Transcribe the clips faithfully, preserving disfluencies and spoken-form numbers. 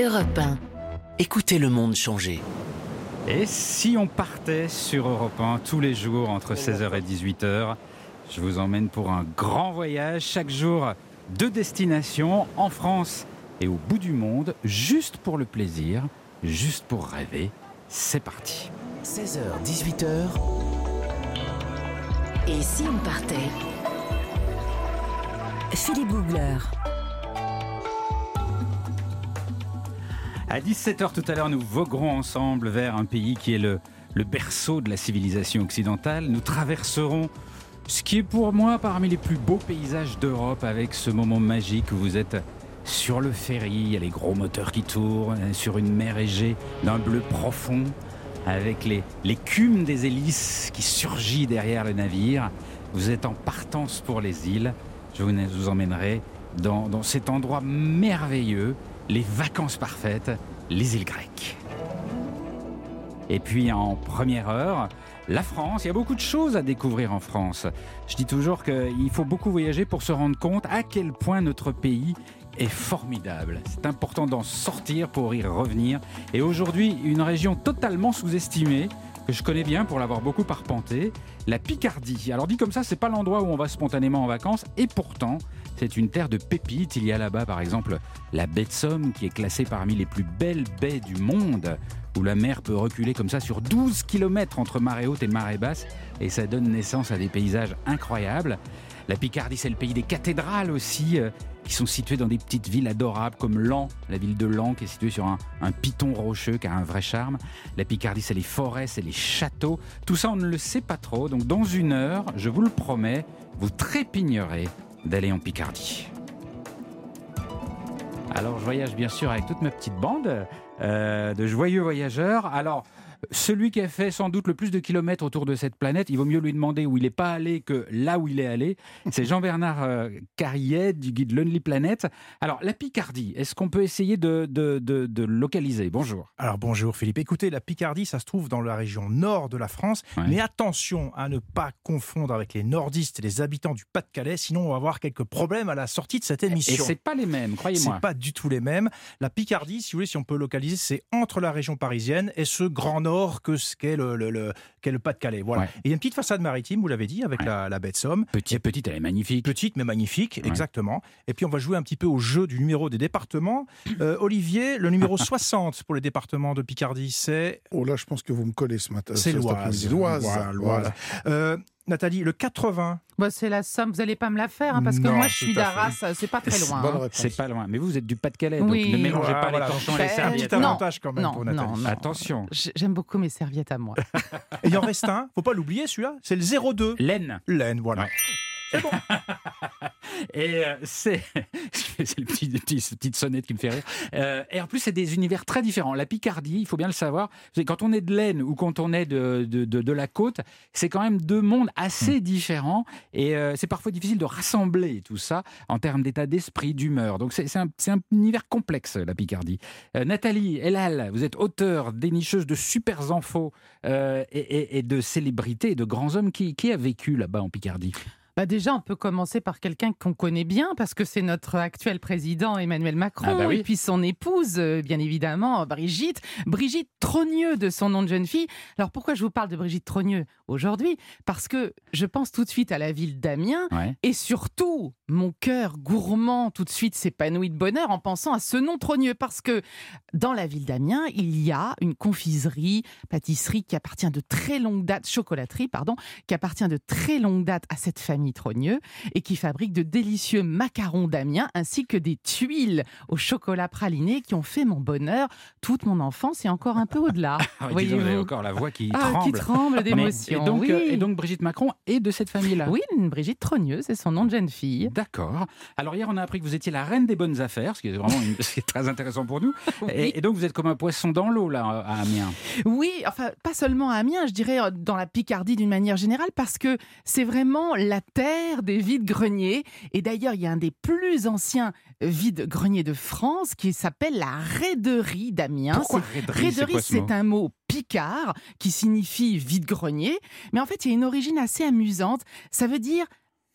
Europe un. Écoutez le monde changer. Et si on partait sur Europe un tous les jours entre seize heures et dix-huit heures, je vous emmène pour un grand voyage, chaque jour deux destinations en France et au bout du monde, juste pour le plaisir, juste pour rêver. C'est parti. seize heures, dix-huit heures. Et si on partait? Philippe Googler. À dix-sept heures tout à l'heure, nous voguerons ensemble vers un pays qui est le, le berceau de la civilisation occidentale. Nous traverserons ce qui est pour moi parmi les plus beaux paysages d'Europe, avec ce moment magique où vous êtes sur le ferry, il y a les gros moteurs qui tournent, sur une mer Égée d'un bleu profond, avec les, l'écume des hélices qui surgit derrière le navire. Vous êtes en partance pour les îles. Je vous, vous emmènerai dans, dans cet endroit merveilleux, les vacances parfaites, les îles grecques. Et puis en première heure, la France. Il y a beaucoup de choses à découvrir en France. Je dis toujours qu'il faut beaucoup voyager pour se rendre compte à quel point notre pays est formidable. C'est important d'en sortir pour y revenir. Et aujourd'hui, une région totalement sous-estimée, que je connais bien pour l'avoir beaucoup arpenté, la Picardie. Alors dit comme ça, c'est pas l'endroit où on va spontanément en vacances, et pourtant, c'est une terre de pépites. Il y a là-bas, par exemple, la baie de Somme, qui est classée parmi les plus belles baies du monde, où la mer peut reculer comme ça sur douze kilomètres entre marée haute et marée basse, et ça donne naissance à des paysages incroyables. La Picardie, c'est le pays des cathédrales aussi, euh, qui sont situées dans des petites villes adorables comme Laon, la ville de Laon qui est située sur un, un piton rocheux qui a un vrai charme. La Picardie, c'est les forêts, c'est les châteaux. Tout ça, on ne le sait pas trop. Donc dans une heure, je vous le promets, vous trépignerez d'aller en Picardie. Alors je voyage bien sûr avec toute ma petite bande euh, de joyeux voyageurs. Alors celui qui a fait sans doute le plus de kilomètres autour de cette planète, il vaut mieux lui demander où il n'est pas allé que là où il est allé. C'est Jean-Bernard euh, Carillet du guide Lonely Planet. Alors, la Picardie, est-ce qu'on peut essayer de, de, de, de localiser? Bonjour. Alors bonjour Philippe. Écoutez, la Picardie, ça se trouve dans la région nord de la France. Ouais. Mais attention à ne pas confondre avec les nordistes et les habitants du Pas-de-Calais, sinon on va avoir quelques problèmes à la sortie de cette émission. Et c'est pas les mêmes, croyez-moi. C'est pas du tout les mêmes. La Picardie, si vous voulez, si on peut localiser, c'est entre la région parisienne et ce grand nord que ce qu'est le, le, le, qu'est le Pas-de-Calais. Voilà. Ouais. Et il y a une petite façade maritime, vous l'avez dit, avec ouais. la, la baie de Somme. Petite, et petite, elle est magnifique. Petite, mais magnifique, ouais. Exactement. Et puis on va jouer un petit peu au jeu du numéro des départements. Euh, Olivier, le numéro soixante pour les départements de Picardie, c'est... Oh là, je pense que vous me collez ce matin. C'est l'Oise. L'Oise. Voilà, l'Oise. Euh, Nathalie, le quatre-vingts. Bah, c'est la Somme, vous n'allez pas me la faire, hein, parce que non, moi je suis d'Arras, c'est pas très loin. Hein. C'est pas loin, mais vous, vous êtes du Pas-de-Calais, oui. donc ne mélangez voilà, pas voilà. les torchons et les serviettes. Petit avantage quand même non, pour Nathalie. Non, non. Attention. J'aime beaucoup mes serviettes à moi. Et il en reste un, faut pas l'oublier celui-là, c'est le zéro deux. L'Aisne. L'Aisne, voilà. Ouais. C'est bon. Et euh, c'est, c'est le petit, petit, petite sonnette qui me fait rire. Euh, et en plus, c'est des univers très différents. La Picardie, il faut bien le savoir, quand on est de l'Aisne ou quand on est de, de, de, de la côte, c'est quand même deux mondes assez mmh. différents. Et euh, c'est parfois difficile de rassembler tout ça en termes d'état d'esprit, d'humeur. Donc c'est, c'est, un, c'est un univers complexe, la Picardie. Euh, Nathalie Elal, vous êtes auteure, dénicheuse de super infos euh, et, et, et de célébrités et de grands hommes. Qui, qui a vécu là-bas en Picardie ? Bah déjà, on peut commencer par quelqu'un qu'on connaît bien, parce que c'est notre actuel président Emmanuel Macron, ah bah oui. Et puis son épouse, bien évidemment, Brigitte. Brigitte Trogneux, de son nom de jeune fille. Alors pourquoi je vous parle de Brigitte Trogneux aujourd'hui ? Parce que je pense tout de suite à la ville d'Amiens, ouais. Et surtout, mon cœur gourmand tout de suite s'épanouit de bonheur en pensant à ce nom Trogneux, parce que dans la ville d'Amiens, il y a une confiserie, pâtisserie qui appartient de très longue date, chocolaterie, pardon, qui appartient de très longue date à cette famille Trogneux et qui fabrique de délicieux macarons d'Amiens ainsi que des tuiles au chocolat praliné qui ont fait mon bonheur toute mon enfance et encore un peu au-delà. Ah, vous avez encore la voix qui ah, tremble. Qui tremble d'émotion. Mais, et, donc, oui. euh, et donc Brigitte Macron est de cette famille-là. Oui, Brigitte Trogneux, c'est son nom de jeune fille. D'accord. Alors hier, on a appris que vous étiez la reine des bonnes affaires, ce qui est vraiment une, ce qui est très intéressant pour nous. Oui. Et, et donc vous êtes comme un poisson dans l'eau là à Amiens. Oui, enfin pas seulement à Amiens, je dirais dans la Picardie d'une manière générale, parce que c'est vraiment la terre des vide-greniers. Et d'ailleurs, il y a un des plus anciens vide-greniers de France qui s'appelle la raiderie d'Amiens. Pourquoi c'est, raiderie, raiderie, c'est, quoi, c'est un mot picard qui signifie vide-grenier. Mais en fait, il y a une origine assez amusante. Ça veut dire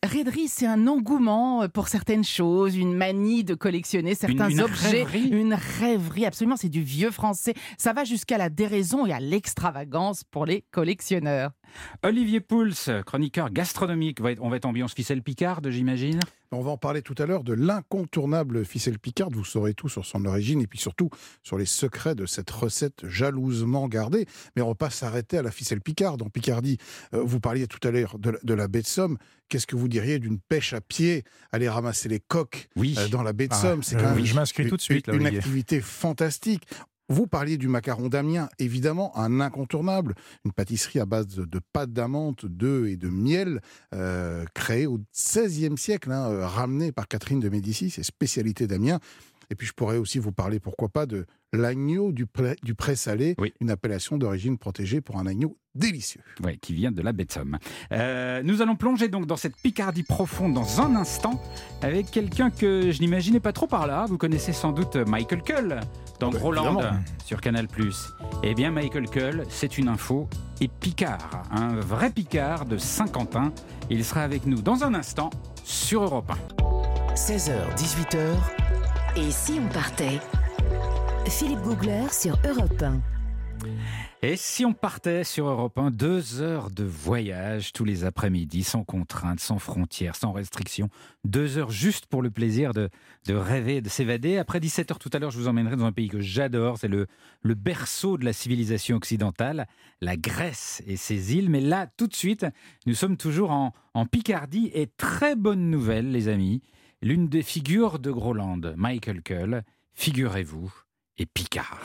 Raiderie, c'est un engouement pour certaines choses, une manie de collectionner certains une, une objets, rêverie. une rêverie, absolument, c'est du vieux français. Ça va jusqu'à la déraison et à l'extravagance pour les collectionneurs. Olivier Pouls, chroniqueur gastronomique, on va être ambiance ficelle picarde, j'imagine. On va en parler tout à l'heure de l'incontournable ficelle picarde. Vous saurez tout sur son origine et puis surtout sur les secrets de cette recette jalousement gardée. Mais on ne va pas s'arrêter à la ficelle picarde. En Picardie, euh, vous parliez tout à l'heure de, de la baie de Somme. Qu'est-ce que vous diriez d'une pêche à pied, aller ramasser les coques oui. euh, dans la baie de Ah, Somme? C'est euh, quand même oui, je m'inscris tout de suite, là, une Olivier. activité fantastique. Vous parliez du macaron d'Amiens, évidemment, un incontournable, une pâtisserie à base de, de pâte d'amande, d'œufs et de miel, euh, créée au seizième siècle, hein, euh, ramenée par Catherine de Médicis, c'est spécialité d'Amiens. Et puis je pourrais aussi vous parler, pourquoi pas, de l'agneau du, pré, du Pré-Salé, oui. une appellation d'origine protégée pour un agneau délicieux. Oui, qui vient de la baie de Somme. Euh, nous allons plonger donc dans cette Picardie profonde dans un instant avec quelqu'un que je n'imaginais pas trop par là. Vous connaissez sans doute Michael Cull dans bah, Groland évidemment. sur Canal plus. Eh bien, Michael Cull, c'est une info et Picard, un vrai Picard de Saint-Quentin. Il sera avec nous dans un instant sur Europe un. seize heures, dix-huit heures. Et si on partait? Philippe Googler sur Europe un. Et si on partait sur Europe un, deux heures de voyage tous les après-midi, sans contraintes, sans frontières, sans restrictions. Deux heures juste pour le plaisir de, de rêver, de s'évader. Après dix-sept heures tout à l'heure, je vous emmènerai dans un pays que j'adore. C'est le, le berceau de la civilisation occidentale, la Grèce et ses îles. Mais là, tout de suite, nous sommes toujours en, en Picardie. Et très bonne nouvelle, les amis. L'une des figures de Groland, Michael Cull, figurez-vous, est Picard.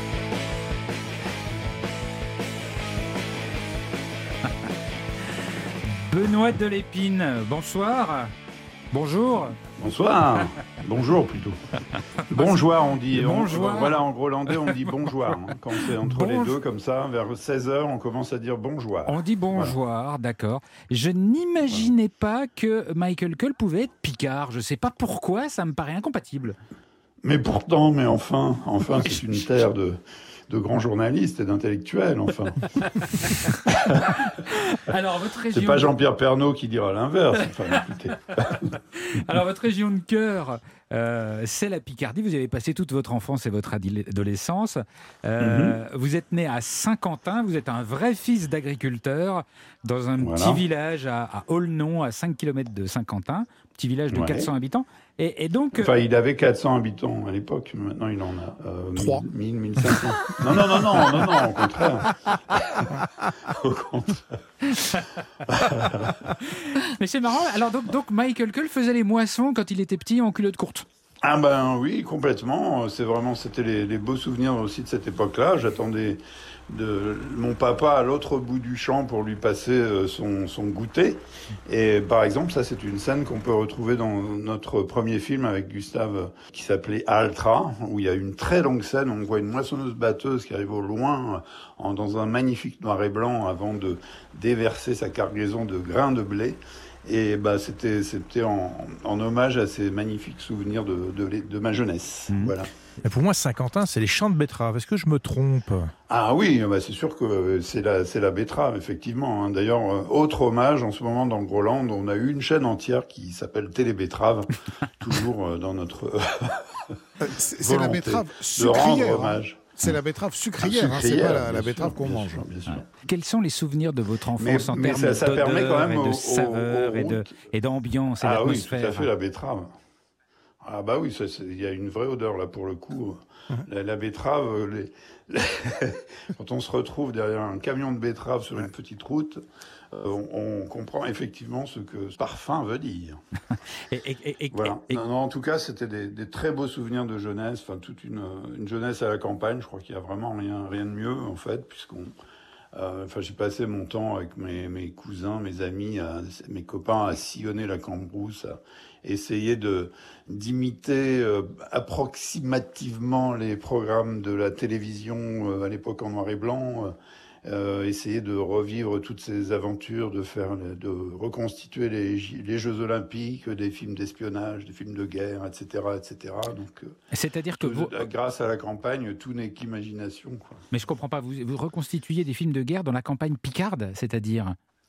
Benoît Delépine, bonsoir. Bonjour. Bonsoir. Bonjour plutôt. Bonjour, on dit. Bonjour. On, voilà, en grolandais, on dit bonjour. Hein. Quand c'est entre Bonjour. les deux, comme ça, vers seize heures, on commence à dire bonjour. On dit bonjour, voilà. D'accord. Je n'imaginais pas que Michael Cull pouvait être Picard. Je ne sais pas pourquoi, ça me paraît incompatible. Mais pourtant, mais enfin, enfin, c'est une terre de... de grands journalistes et d'intellectuels, enfin. Alors, votre région... C'est pas Jean-Pierre Pernaut qui dira l'inverse. Enfin, écoutez. Alors, votre région de cœur, euh, c'est la Picardie. Vous y avez passé toute votre enfance et votre adolescence. Euh, mm-hmm. Vous êtes né à Saint-Quentin. Vous êtes un vrai fils d'agriculteur dans un voilà. petit village à, à Aulnon, à cinq kilomètres de Saint-Quentin. Petit village de ouais. quatre cents habitants. Et, et donc, enfin, il avait quatre cents habitants à l'époque. Maintenant, il en a euh, trois. mille, mille cinq cents. Non, non, non, non, non, non, au contraire. Au contraire. Mais c'est marrant. Alors, donc, donc, Michael Cull faisait les moissons quand il était petit en culotte courte. Ah ben oui, complètement. C'est vraiment, c'était les, les beaux souvenirs aussi de cette époque-là. J'attendais de mon papa à l'autre bout du champ pour lui passer son, son goûter. Et par exemple, ça c'est une scène qu'on peut retrouver dans notre premier film avec Gustave qui s'appelait Altra, où il y a une très longue scène où on voit une moissonneuse-batteuse qui arrive au loin en, dans un magnifique noir et blanc avant de déverser sa cargaison de grains de blé. Et bah, c'était, c'était en, en hommage à ces magnifiques souvenirs de, de, de ma jeunesse. Mmh. Voilà. Et pour moi, Saint-Quentin, c'est les champs de betteraves. Est-ce que je me trompe ? Ah oui, bah c'est sûr que c'est la, c'est la betterave, effectivement. Hein. D'ailleurs, euh, autre hommage, en ce moment, dans le Groland, on a eu une chaîne entière qui s'appelle Télé-Betterave, toujours euh, dans notre c'est, c'est la betterave de rendre hommage. C'est la betterave sucrière, ah, sucrière hein, c'est pas la, la betterave sûr, qu'on mange. Sûr, bien sûr. Quels sont les souvenirs de votre enfance mais, en mais termes ça, ça permet quand même et de au, saveur au, au, et, de, et d'ambiance et ah d'atmosphère? Oui, tout à fait, la betterave. Ah bah oui, il y a une vraie odeur là pour le coup. La, la betterave, les, les quand on se retrouve derrière un camion de betterave sur une petite route, euh, on, on comprend effectivement ce que ce parfum veut dire. et, et, et, voilà. Et, et... Non, non, en tout cas, c'était des, des très beaux souvenirs de jeunesse. Enfin, toute une, une jeunesse à la campagne. Je crois qu'il y a vraiment rien, rien de mieux en fait, puisqu'on. Euh, enfin, j'ai passé mon temps avec mes, mes cousins, mes amis, à, mes copains à sillonner la Cambrousse, à essayer de d'imiter euh, approximativement les programmes de la télévision euh, à l'époque en noir et blanc, euh, essayer de revivre toutes ces aventures, de faire, de reconstituer les, les Jeux Olympiques, des films d'espionnage, des films de guerre, et cetera, et cetera. Donc, c'est-à-dire que vous, grâce à la campagne, tout n'est qu'imagination, quoi. Mais je comprends pas. Vous, vous reconstituiez des films de guerre dans la campagne picarde, c'est-à-dire?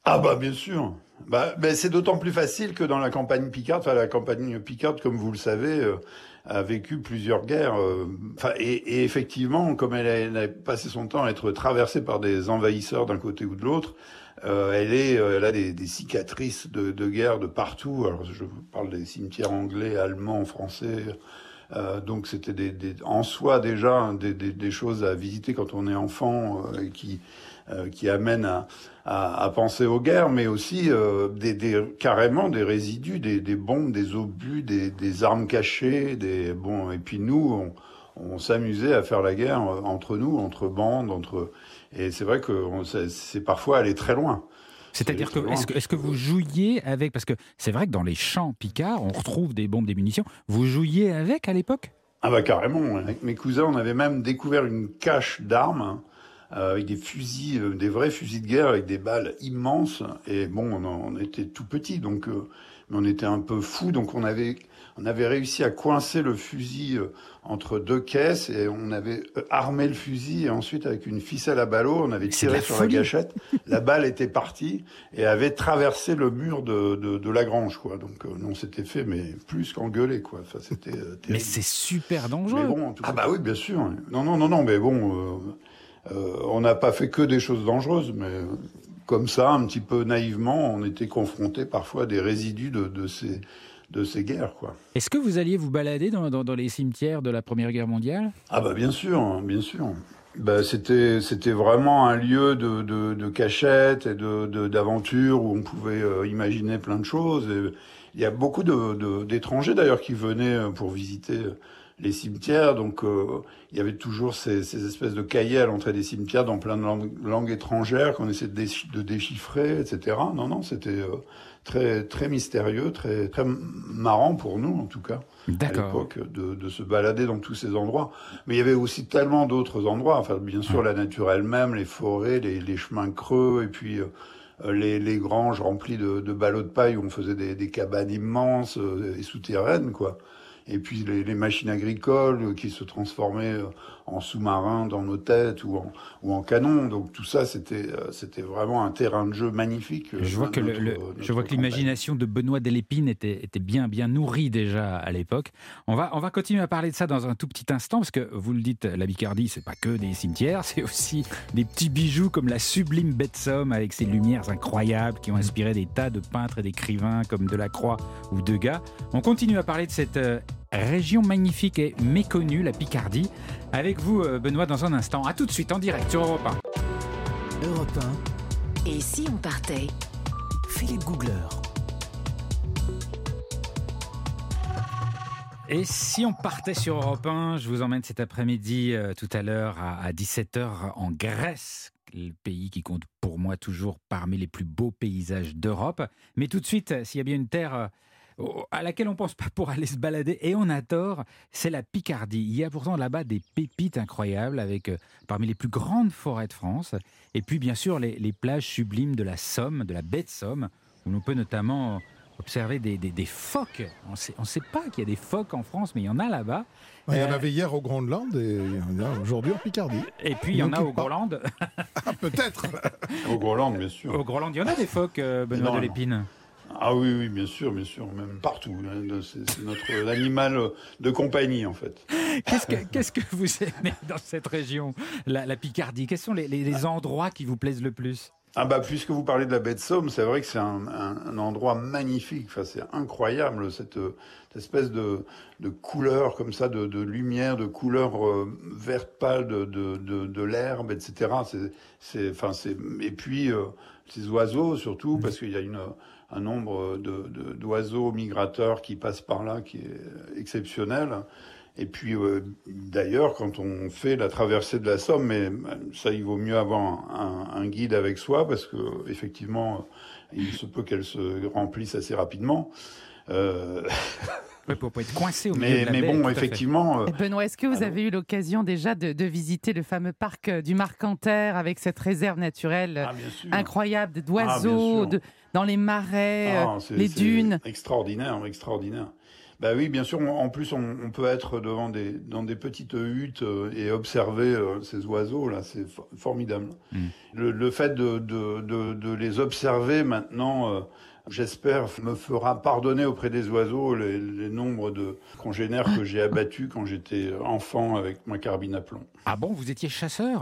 Ah bah bien sûr. Bah, ben c'est d'autant plus facile que dans la campagne picarde, enfin la campagne picarde, comme vous le savez, euh, a vécu plusieurs guerres. Euh, enfin, et, et effectivement, comme elle a, elle a passé son temps à être traversée par des envahisseurs d'un côté ou de l'autre, euh, elle est, elle a des, des cicatrices de, de guerre de partout. Alors je parle des cimetières anglais, allemands, français. Euh, donc c'était des, des, en soi déjà des, des, des choses à visiter quand on est enfant euh, et qui euh, qui amènent à, à, à penser aux guerres, mais aussi euh, des, des carrément des résidus, des, des bombes, des obus, des, des armes cachées, des bon. Et puis nous, on, on s'amusait à faire la guerre entre nous, entre bandes, entre. Et c'est vrai que on, c'est, c'est parfois aller très loin. C'est-à-dire que est-ce, que est-ce que vous jouiez avec, parce que c'est vrai que dans les champs picards, on retrouve des bombes, des munitions. Vous jouiez avec à l'époque ? Ah bah carrément. Avec mes cousins, on avait même découvert une cache d'armes euh, avec des fusils, euh, des vrais fusils de guerre avec des balles immenses. Et bon, on, on était tout petits, donc euh, mais on était un peu fous, donc on avait on avait réussi à coincer le fusil euh, entre deux caisses et on avait armé le fusil et ensuite avec une ficelle à ballot, on avait tiré sur folie. la gâchette. La balle était partie et avait traversé le mur de, de, de la grange, quoi. Donc euh, on s'était fait mais plus qu'engueuler, quoi. Enfin, c'était euh, terrible. Mais c'est super dangereux. Mais bon, en tout cas, ah bah oui, bien sûr. Non, non, non, non, mais bon, euh, euh, on n'a pas fait que des choses dangereuses, mais euh, comme ça, un petit peu naïvement, on était confrontés parfois à des résidus de, de ces de ces guerres, quoi. Est-ce que vous alliez vous balader dans, dans, dans les cimetières de la Première Guerre mondiale ? Ah bah bien sûr, bien sûr. Bah c'était c'était vraiment un lieu de de, de cachette et de, de d'aventure où on pouvait euh, imaginer plein de choses. Et il y a beaucoup de, de d'étrangers d'ailleurs qui venaient pour visiter les cimetières. Donc euh, il y avait toujours ces, ces espèces de cahiers à l'entrée des cimetières dans plein de langues, langues étrangères qu'on essayait de, déch- de déchiffrer, et cetera. Non non, c'était euh, très très mystérieux, très très marrant pour nous en tout cas. D'accord. À l'époque de, de se balader dans tous ces endroits. Mais il y avait aussi tellement d'autres endroits. Enfin, bien sûr, la nature elle-même, les forêts, les, les chemins creux, et puis euh, les, les granges remplies de, de ballots de paille où on faisait des, des cabanes immenses euh, et souterraines, quoi. Et puis les, les machines agricoles qui se transformaient en sous-marins dans nos têtes ou en, ou en canons. Donc tout ça, c'était, c'était vraiment un terrain de jeu magnifique. Je vois que, notre, le, le, je vois que l'imagination de Benoît Delépine était, était bien, bien nourrie déjà à l'époque. On va, on va continuer à parler de ça dans un tout petit instant, parce que vous le dites, la Picardie, c'est pas que des cimetières, c'est aussi des petits bijoux comme la sublime baie de Somme avec ses lumières incroyables qui ont inspiré des tas de peintres et d'écrivains comme Delacroix ou Degas. On continue à parler de cette euh, région magnifique et méconnue, la Picardie. Avec vous, Benoît, dans un instant. À tout de suite, en direct sur Europe un. Europe un. Et si on partait ? Philippe Googler. Et si on partait sur Europe un, je vous emmène cet après-midi, euh, tout à l'heure, à, à dix-sept heures, en Grèce, le pays qui compte pour moi toujours parmi les plus beaux paysages d'Europe. Mais tout de suite, s'il y a bien une terre euh, à laquelle on ne pense pas pour aller se balader, et on a tort, c'est la Picardie. Il y a pourtant là-bas des pépites incroyables, avec euh, parmi les plus grandes forêts de France, et puis bien sûr les, les plages sublimes de la Somme, de la baie de Somme, où l'on peut notamment observer des, des, des phoques. On sait, ne sait pas qu'il y a des phoques en France, mais il y en a là-bas. Il y en avait hier au Groenland et il y en a aujourd'hui en Picardie. Et puis il y en a au Groenland. Ah, peut-être. Au Groenland, bien sûr. Au Groenland, il y en a des phoques, euh, Benoît Delépine. Ah oui, oui, bien sûr, bien sûr, même partout. C'est, c'est notre animal de compagnie, en fait. Qu'est-ce que, qu'est-ce que vous aimez dans cette région, la, la Picardie ? Quels sont les, les, les endroits qui vous plaisent le plus ? Ah bah, puisque vous parlez de la baie de Somme, c'est vrai que c'est un, un, un endroit magnifique. Enfin, c'est incroyable, cette, cette espèce de, de couleur comme ça, de, de lumière, de couleur euh, verte pâle de, de, de, de l'herbe, et cetera. C'est, c'est, enfin, c'est, et puis, euh, ces oiseaux, surtout, parce qu'il y a une... un nombre de, de, d'oiseaux migrateurs qui passent par là qui est exceptionnel. Et puis, euh, d'ailleurs, quand on fait la traversée de la Somme, mais ça, il vaut mieux avoir un, un, un guide avec soi, parce que effectivement, il se peut qu'elle se remplisse assez rapidement. Euh... Ouais, pour pas être coincé au milieu mais, de la mais baie. bon, effectivement. Euh... Benoît, est-ce que vous Alors... avez eu l'occasion déjà de, de visiter le fameux parc du Marcanterre avec cette réserve naturelle ah, incroyable d'oiseaux, ah, de, dans les marais, ah, euh, les c'est dunes? Extraordinaire, extraordinaire. Bah oui, bien sûr. En plus, on, on peut être devant des, dans des petites huttes et observer ces oiseaux-là. C'est for- formidable. Mmh. Le, le fait de, de, de, de les observer maintenant, euh, j'espère, me fera pardonner auprès des oiseaux les, les nombres de congénères que j'ai abattus quand j'étais enfant avec ma carabine à plomb. Ah bon, vous étiez chasseur?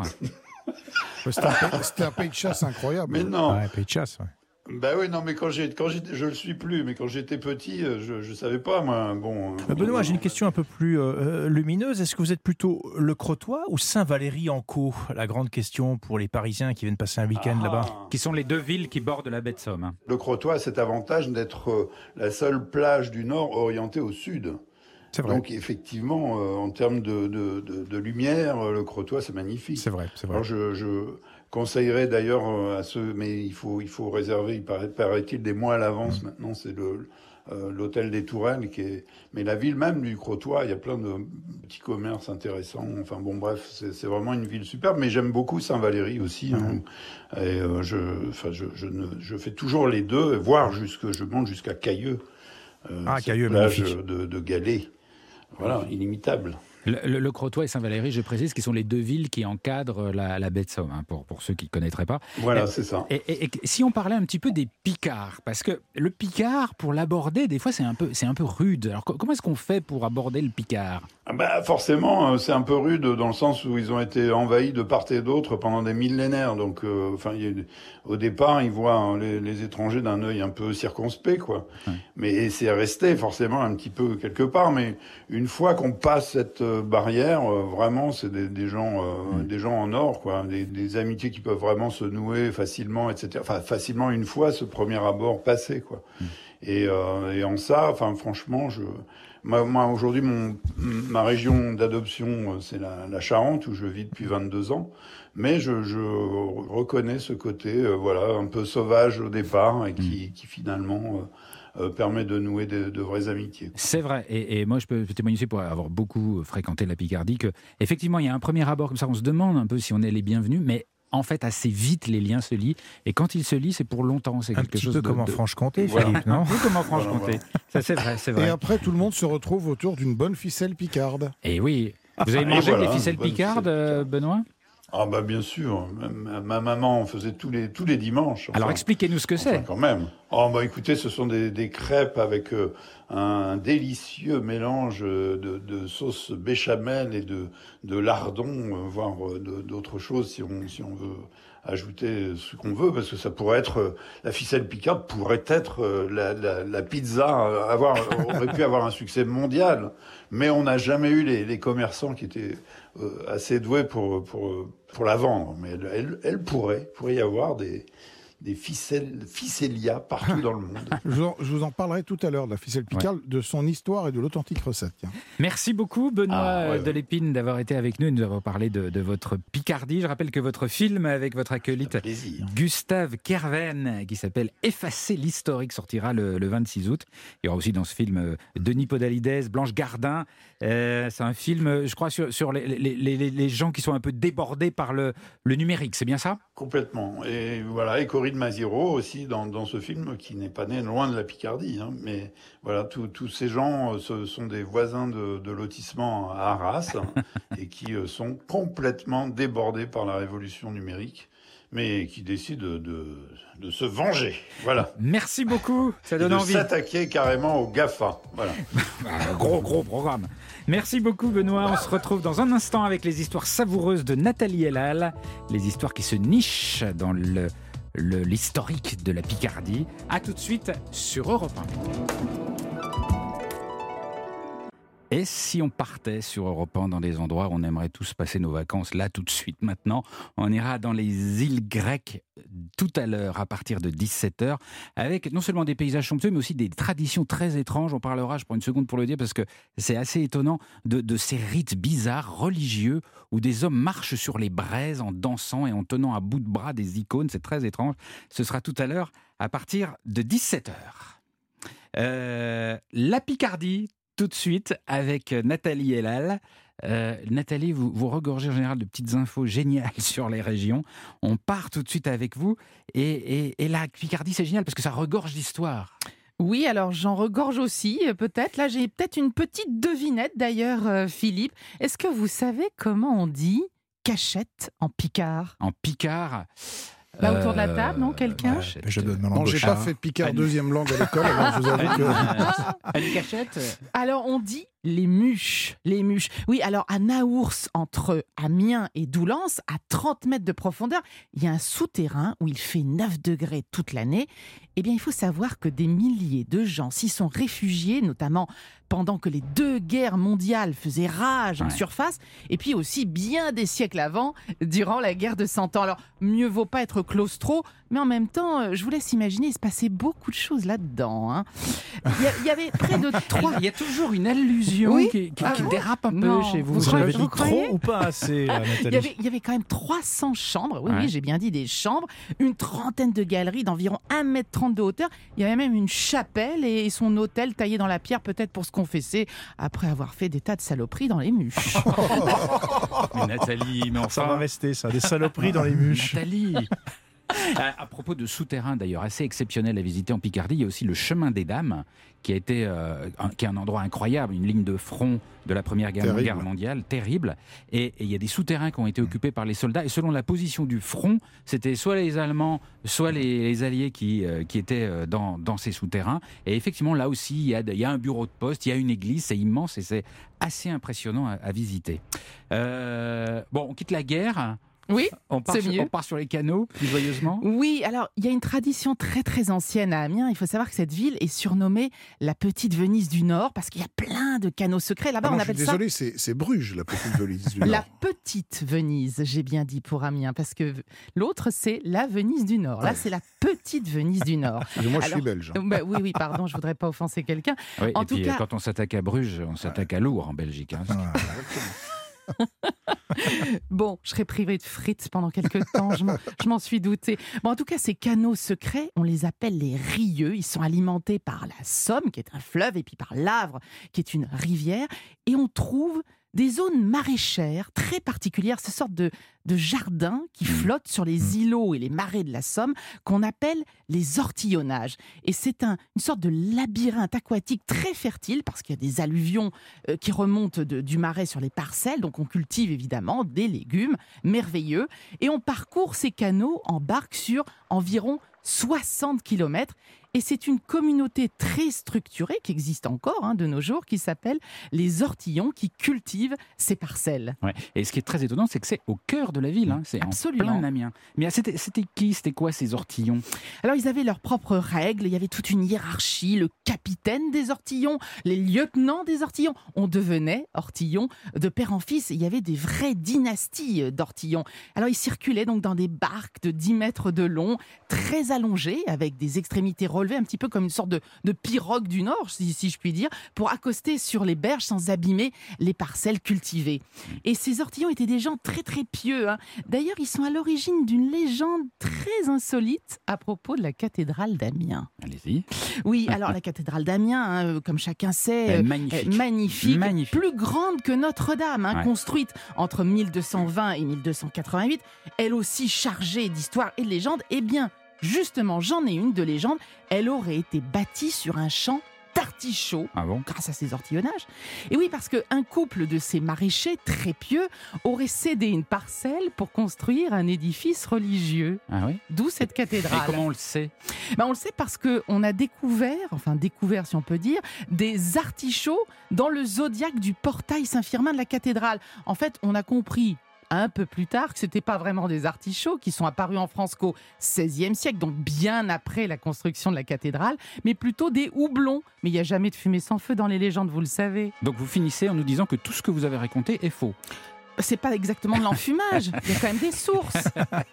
C'était un, pays, c'était un pays de chasse incroyable. Mais non. Ouais, un pays de chasse, ouais. Bah oui, non, mais quand j'ai, quand j'étais, je le suis plus, mais quand j'étais petit, je, je savais pas, moi. Bon. Euh, Benoît, j'ai une question un peu plus euh, lumineuse. Est-ce que vous êtes plutôt Le Crotoy ou Saint-Valery-en-Caux? La grande question pour les Parisiens qui viennent passer un week-end ah. là-bas. Qui sont les deux villes qui bordent la baie de Somme. Le Crotoy a cet avantage d'être euh, la seule plage du Nord orientée au Sud. C'est vrai. Donc effectivement, euh, en termes de, de, de, de lumière, le Crotoy, c'est magnifique. C'est vrai, c'est vrai. Alors je, je conseillerais d'ailleurs à ceux, mais il faut, il faut réserver, il paraît, paraît-il, des mois à l'avance. Mmh. Maintenant, c'est le, euh, l'hôtel des Tourelles qui est... Mais la ville même du Crotoy, il y a plein de petits commerces intéressants. Enfin bon, bref, c'est, c'est vraiment une ville superbe. Mais j'aime beaucoup Saint-Valery aussi. Mmh. Hein. Et euh, je, enfin, je, je, ne, je fais toujours les deux, voire jusque, je monte jusqu'à Cailleux. Euh, ah, Cailleux, plage magnifique. de, de galets. Voilà, inimitable. Le, le, le Crotoy et Saint-Valery, je précise, qui sont les deux villes qui encadrent la, la baie de Somme, hein, pour, pour ceux qui ne connaîtraient pas. Voilà, et, c'est ça. Et, et, et si on parlait un petit peu des Picards, parce que le Picard, pour l'aborder, des fois, c'est un peu, c'est un peu rude. Alors, comment est-ce qu'on fait pour aborder le Picard? Ah bah, forcément, c'est un peu rude dans le sens où ils ont été envahis de part et d'autre pendant des millénaires. Donc, euh, enfin, il y a, au départ, ils voient hein, les, les étrangers d'un œil un peu circonspect, quoi. Ouais. Mais c'est resté forcément un petit peu quelque part. Mais une fois qu'on passe cette euh, barrière, euh, vraiment, c'est des, des gens, euh, mmh. des gens en or, quoi. Des, des amitiés qui peuvent vraiment se nouer facilement, et cetera. Enfin, facilement une fois ce premier abord passé, quoi. Mmh. Et, euh, et en ça, enfin, franchement, je Moi, moi aujourd'hui, mon, ma région d'adoption, c'est la, la Charente, où je vis depuis vingt-deux ans. Mais je, je reconnais ce côté, euh, voilà, un peu sauvage au départ et qui, mmh. qui finalement euh, euh, permet de nouer de, de vraies amitiés. C'est vrai. Et, et moi, je peux témoigner aussi pour avoir beaucoup fréquenté la Picardie que, effectivement, il y a un premier abord comme ça, on se demande un peu si on est les bienvenus, mais en fait, assez vite, les liens se lient. Et quand ils se lient, c'est pour longtemps. C'est un quelque petit chose peu de, comme en de... Franche-Comté, voilà. Philippe, non? Un peu comme en Franche-Comté. Voilà, voilà. Ça, c'est vrai, c'est vrai. Et après, tout le monde se retrouve autour d'une bonne ficelle picarde. Et oui. Vous avez mangé voilà, les ficelles picardes, ficelle Benoît? Ah bah bien sûr, ma, ma maman faisait tous les tous les dimanches. Enfin, alors expliquez-nous ce que enfin, c'est. Quand même. Oh bah écoutez, ce sont des, des crêpes avec euh, un délicieux mélange de, de sauce béchamel et de de lardon, euh, voire de, d'autres choses si on si on veut ajouter ce qu'on veut, parce que ça pourrait être euh, la ficelle picarde pourrait être euh, la, la, la pizza, euh, avoir aurait pu avoir un succès mondial, mais on n'a jamais eu les, les commerçants qui étaient euh, assez doués pour pour pour la vendre. Mais elle, elle, elle pourrait pourrait y avoir des des ficelles, ficellia partout dans le monde. Je vous, en, je vous en parlerai tout à l'heure de la ficelle picarde, ouais. de son histoire et de l'authentique recette. Tiens. Merci beaucoup Benoît ah, ouais, Delépine ouais. d'avoir été avec nous et de nous avoir parlé de, de votre Picardie. Je rappelle que votre film avec votre acolyte Gustave Kerven, qui s'appelle Effacer l'historique, sortira le, le vingt-six août. Il y aura aussi dans ce film Denis Podalides, Blanche Gardin. Euh, c'est un film, je crois, sur, sur les, les, les, les gens qui sont un peu débordés par le, le numérique, c'est bien ça? Complètement. Et voilà, et Corinne Maziero aussi dans, dans ce film, qui n'est pas né loin de la Picardie. Hein, mais voilà, tous ces gens, ce sont des voisins de, de lotissement à Arras et qui sont complètement débordés par la révolution numérique, mais qui décident de, de, de se venger. Voilà. Merci beaucoup. Ça donne et de envie. S'attaquer carrément aux GAFA. Voilà. gros, gros programme. Merci beaucoup Benoît. On se retrouve dans un instant avec les histoires savoureuses de Nathalie Elal, les histoires qui se nichent dans le, le, l'historique de la Picardie. A tout de suite sur Europe un. Et si on partait sur Europe un dans des endroits où on aimerait tous passer nos vacances, là tout de suite maintenant, on ira dans les îles grecques tout à l'heure à partir de dix-sept heures avec non seulement des paysages somptueux mais aussi des traditions très étranges. On parlera, je prends une seconde pour le dire parce que c'est assez étonnant, de, de ces rites bizarres, religieux, où des hommes marchent sur les braises en dansant et en tenant à bout de bras des icônes. C'est très étrange. Ce sera tout à l'heure à partir de dix-sept heures. Euh, la Picardie, tout de suite avec Nathalie Elal. Euh, Nathalie, vous, vous regorgez en général de petites infos géniales sur les régions. On part tout de suite avec vous. Et, et, et la Picardie, c'est génial parce que ça regorge d'histoire. Oui, alors j'en regorge aussi, euh, peut-être. Là, j'ai peut-être une petite devinette d'ailleurs, euh, Philippe. Est-ce que vous savez comment on dit cachette en picard ? En picard. Là, autour de la table, non, quelqu'un ? Cachette. Je donne ma Non, langue j'ai au pas chat. fait Picard Anne. deuxième langue à l'école, alors je vous avoue que... Une cachette. Alors, on dit les muches. Les muches. Oui, alors à Naours, entre Amiens et Doullens, à trente mètres de profondeur, il y a un souterrain où il fait neuf degrés toute l'année. Eh bien, il faut savoir que des milliers de gens s'y sont réfugiés, notamment pendant que les deux guerres mondiales faisaient rage en Ouais. surface, et puis aussi bien des siècles avant, durant la guerre de Cent Ans. Alors, mieux vaut pas être claustro, mais en même temps, euh, je vous laisse imaginer, il se passait beaucoup de choses là-dedans. Hein. Il, y a- il y avait près de trois... Il y a toujours une allusion Oui. qui, qui- Ah qui bon dérape un Non. peu chez vous. Vous Vous en croyez- avez vous dit croyez trop ou pas assez, là, Nathalie Il y, avait, il y avait quand même trois cents chambres, oui, Ouais. oui, j'ai bien dit des chambres, une trentaine de galeries d'environ un mètre trente de hauteur. Il y avait même une chapelle et son autel taillé dans la pierre, peut-être pour se confesser, après avoir fait des tas de saloperies dans les muches. Mais Nathalie, mais Ça va enfin... rester, ça. Des saloperies dans les muches. Nathalie. À, à propos de souterrains d'ailleurs assez exceptionnels à visiter en Picardie, il y a aussi le chemin des Dames qui a été euh, un, qui est un endroit incroyable, une ligne de front de la Première Guerre, Terrible. guerre mondiale, terrible. Et, et il y a des souterrains qui ont été occupés par les soldats. Et selon la position du front, c'était soit les Allemands, soit les, les Alliés qui, euh, qui étaient euh, dans, dans ces souterrains. Et effectivement, là aussi, il y a, il y a un bureau de poste, il y a une église, c'est immense et c'est assez impressionnant à, à visiter. Euh, bon, on quitte la guerre. Oui, On part, c'est sur, mieux. on part sur les canaux, plus joyeusement. Oui, alors il y a une tradition très très ancienne à Amiens. Il faut savoir que cette ville est surnommée la petite Venise du Nord parce qu'il y a plein de canaux secrets. Là-bas, Ah non, on je suis appelle ça désolé, c'est, c'est Bruges, la petite Venise du Nord. la petite Venise, j'ai bien dit pour Amiens, parce que l'autre c'est la Venise du Nord. Là, c'est la petite Venise du Nord. Excusez-moi, je Alors, suis belge. Euh, bah oui, oui, pardon, je voudrais pas offenser quelqu'un. Oui, En et tout puis, cas- quand on s'attaque à Bruges, on s'attaque à lourd en Belgique. hein. Ah. Bon, je serai privée de frites pendant quelques temps, je m'en, je m'en suis doutée. Bon, en tout cas, ces canaux secrets, on les appelle les rieux. Ils sont alimentés par la Somme, qui est un fleuve, et puis par l'Avre, qui est une rivière. Et on trouve des zones maraîchères très particulières, ces sortes de, de jardins qui flottent sur les îlots et les marais de la Somme, qu'on appelle les ortillonnages. Et c'est un, une sorte de labyrinthe aquatique très fertile, parce qu'il y a des alluvions euh, qui remontent de- du marais sur les parcelles, donc on cultive évidemment des légumes merveilleux, et on parcourt ces canaux en barque sur environ soixante kilomètres. Et c'est une communauté très structurée qui existe encore hein, de nos jours, qui s'appelle les Ortillons, qui cultivent ces parcelles. Ouais. Et ce qui est très étonnant, c'est que c'est au cœur de la ville. hein. C'est Absolument. en plein Amiens. Mais c'était, c'était qui C'était quoi ces ortillons? Alors ils avaient leurs propres règles, il y avait toute une hiérarchie, le capitaine des Ortillons, les lieutenants des Ortillons. On devenait Ortillon de père en fils, il y avait des vraies dynasties d'Ortillons. Alors ils circulaient donc dans des barques de dix mètres de long, très allongées, avec des extrémités relevées, un petit peu comme une sorte de, de pirogue du Nord, si, si je puis dire, pour accoster sur les berges sans abîmer les parcelles cultivées. Et ces Ortillons étaient des gens très très pieux. hein. D'ailleurs, ils sont à l'origine d'une légende très insolite à propos de la cathédrale d'Amiens. Allez-y. Oui, alors la cathédrale d'Amiens, hein, euh, comme chacun sait, Euh, euh, magnifique. euh, magnifique, Magnifique. plus grande que Notre-Dame, hein, Ouais. construite entre mille deux cent vingt et mille deux cent quatre-vingt-huit, elle aussi chargée d'histoire et de légendes. Eh bien, justement, j'en ai une de légende. Elle aurait été bâtie sur un champ d'artichauts Ah bon? grâce à ces ortillonnages. Et oui, parce qu'un couple de ces maraîchers très pieux aurait cédé une parcelle pour construire un édifice religieux. Ah oui? D'où cette Et cathédrale. comment on le sait? Ben, on le sait parce qu'on a découvert, enfin découvert si on peut dire, des artichauts dans le zodiaque du portail Saint-Firmin de la cathédrale. En fait, on a compris un peu plus tard que ce n'étaient pas vraiment des artichauts qui sont apparus en France qu'au seizième siècle, donc bien après la construction de la cathédrale, mais plutôt des houblons. Mais il n'y a jamais de fumée sans feu dans les légendes, vous le savez. Donc vous finissez en nous disant que tout ce que vous avez raconté est faux. C'est pas exactement de l'enfumage, il y a quand même des sources.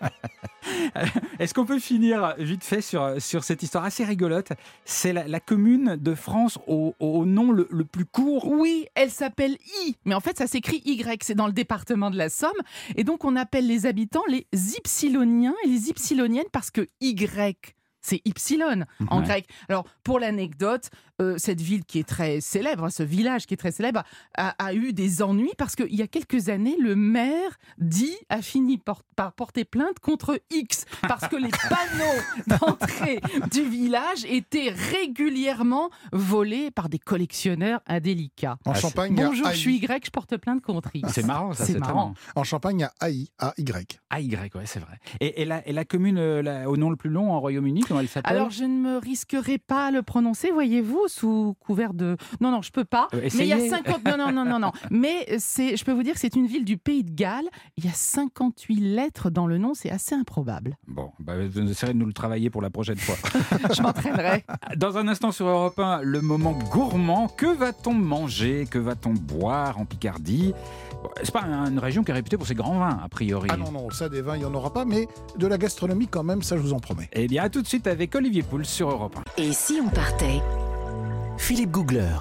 Est-ce qu'on peut finir vite fait sur, sur cette histoire assez rigolote? C'est la, la commune de France au, au nom le, le plus court. Oui, elle s'appelle I, mais en fait ça s'écrit Y, c'est dans le département de la Somme, et donc on appelle les habitants les Ypsiloniens et les Ypsiloniennes parce que Y, c'est Ypsilon en Ouais. grec. Alors pour l'anecdote, euh, cette ville qui est très célèbre, ce village qui est très célèbre, a, a eu des ennuis parce qu'il y a quelques années, le maire dit a fini por- par porter plainte contre X parce que les panneaux d'entrée du village étaient régulièrement volés par des collectionneurs indélicats. En Ah, Champagne, il y a Bonjour, A I. je suis Y, je porte plainte contre X. C'est marrant, ça, C'est c'est marrant. marrant. En Champagne, il y a A I, A Y. A Y, ouais, c'est vrai. Et, et, la, et la commune euh, la- au nom le plus long en Royaume-Uni, comment elle s'appelle? Alors, je ne me risquerai pas à le prononcer, voyez-vous, sous couvert de... Non, non, je peux pas. Euh, mais il y a essayez. cinquante... Non, non, non, non, non. Mais c'est... je peux vous dire que c'est une ville du Pays de Galles. Il y a cinquante-huit lettres dans le nom, c'est assez improbable. Bon, bah, vous essayerez de nous le travailler pour la prochaine fois. Je m'entraînerai. Dans un instant sur Europe un, le moment gourmand. Que va-t-on manger? Que va-t-on boire en Picardie? Bon, c'est pas une région qui est réputée pour ses grands vins, a priori. Ah non, non, ça des vins, il n'y en aura pas, mais de la gastronomie quand même, ça je vous en promets. Eh bien, à tout de suite avec Olivier Pouls sur Europe un. Et si on partait? Philippe Googler.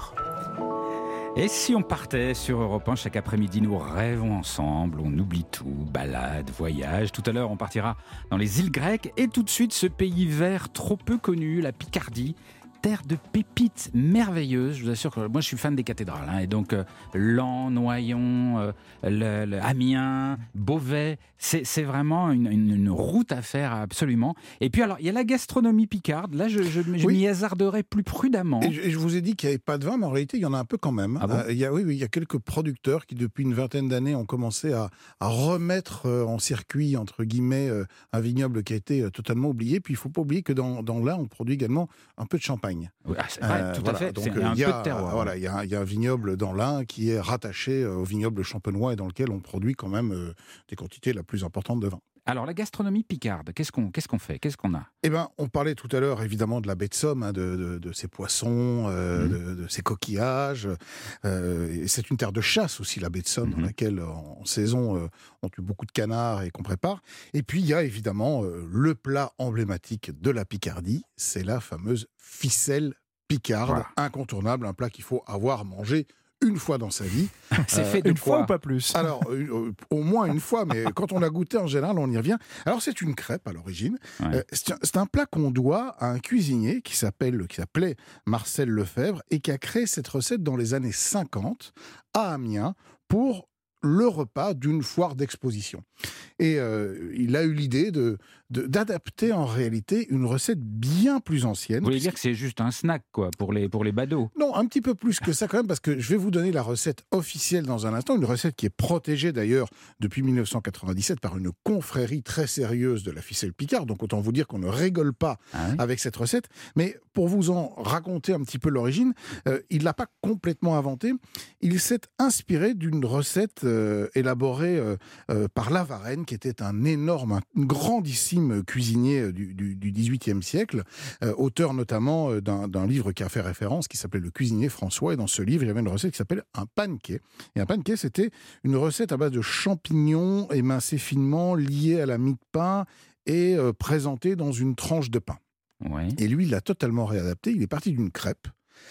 Et si on partait sur Europe un chaque après-midi, nous rêvons ensemble, on oublie tout, balade, voyage. Tout à l'heure, on partira dans les îles grecques et tout de suite ce pays vert trop peu connu, la Picardie. Terre de pépites merveilleuses. Je vous assure que moi je suis fan des cathédrales. Hein, et donc euh, Laon, Noyon, euh, le, le Amiens, Beauvais, c'est, c'est vraiment une, une, une route à faire absolument. Et puis alors il y a la gastronomie picarde. Là je, je, je Oui. m'y hasarderai plus prudemment. Et je, et je vous ai dit qu'il n'y avait pas de vin, mais en réalité, il y en a un peu quand même. Ah bon Euh, il y a, oui, oui, il y a quelques producteurs qui, depuis une vingtaine d'années, ont commencé à, à remettre euh, en circuit, entre guillemets, euh, un vignoble qui a été euh, totalement oublié. Puis il ne faut pas oublier que dans, dans l'Ain, on produit également un peu de champagne. Oui, ah, c'est vrai, Euh, tout voilà. à fait. Donc, C'est euh, un il y peu a, de terroir. Voilà, il y, a un- il y a un vignoble dans l'Ain qui est rattaché euh, au vignoble champenois et dans lequel on produit quand même euh, des quantités la plus importante de vin. Alors la gastronomie picarde, qu'est-ce qu'on, qu'est-ce qu'on fait? Qu'est-ce qu'on a? Eh ben, on parlait tout à l'heure évidemment de la baie de Somme, hein, de, de, de ses poissons, euh, Mhm. de, de ses coquillages. Euh, et c'est une terre de chasse aussi, la baie de Somme, Mhm. dans laquelle en, en saison euh, on tue beaucoup de canards et qu'on prépare. Et puis il y a évidemment euh, le plat emblématique de la Picardie, c'est la fameuse ficelle picarde, Voilà. incontournable, un plat qu'il faut avoir mangé une fois dans sa vie. C'est Euh, fait de Une quoi? fois ou pas plus? Alors, euh, euh, au moins une fois, mais quand on l'a goûté, en général, on y revient. Alors, c'est une crêpe à l'origine. Ouais. Euh, c'est un- c'est un plat qu'on doit à un cuisinier qui s'appelle, qui s'appelait Marcel Lefebvre et qui a créé cette recette dans les années cinquante à Amiens pour le repas d'une foire d'exposition. Et euh, il a eu l'idée de, de- d'adapter en réalité une recette bien plus ancienne. Vous voulez dire que c'est juste un snack, quoi, pour les, pour les badauds? Non, un petit peu plus que ça quand même, parce que je vais vous donner la recette officielle dans un instant, une recette qui est protégée d'ailleurs depuis mille neuf cent quatre-vingt-dix-sept par une confrérie très sérieuse de la ficelle picarde, donc autant vous dire qu'on ne rigole pas Ah oui. avec cette recette. Mais pour vous en raconter un petit peu l'origine, euh, il ne l'a pas complètement inventée, il s'est inspiré d'une recette euh, élaborée euh, euh, par Lavarenne, qui était un énorme, un grandissime cuisinier du, du, du dix-huitième siècle, euh, auteur notamment euh, d'un, d'un livre qui a fait référence, qui s'appelait Le cuisinier François. Et dans ce livre, il y avait une recette qui s'appelle un panquet. Et un panquet, c'était une recette à base de champignons émincés finement, liés à la mie de pain et euh, présentée dans une tranche de pain. Ouais. Et lui, il l'a totalement réadapté. Il est parti d'une crêpe.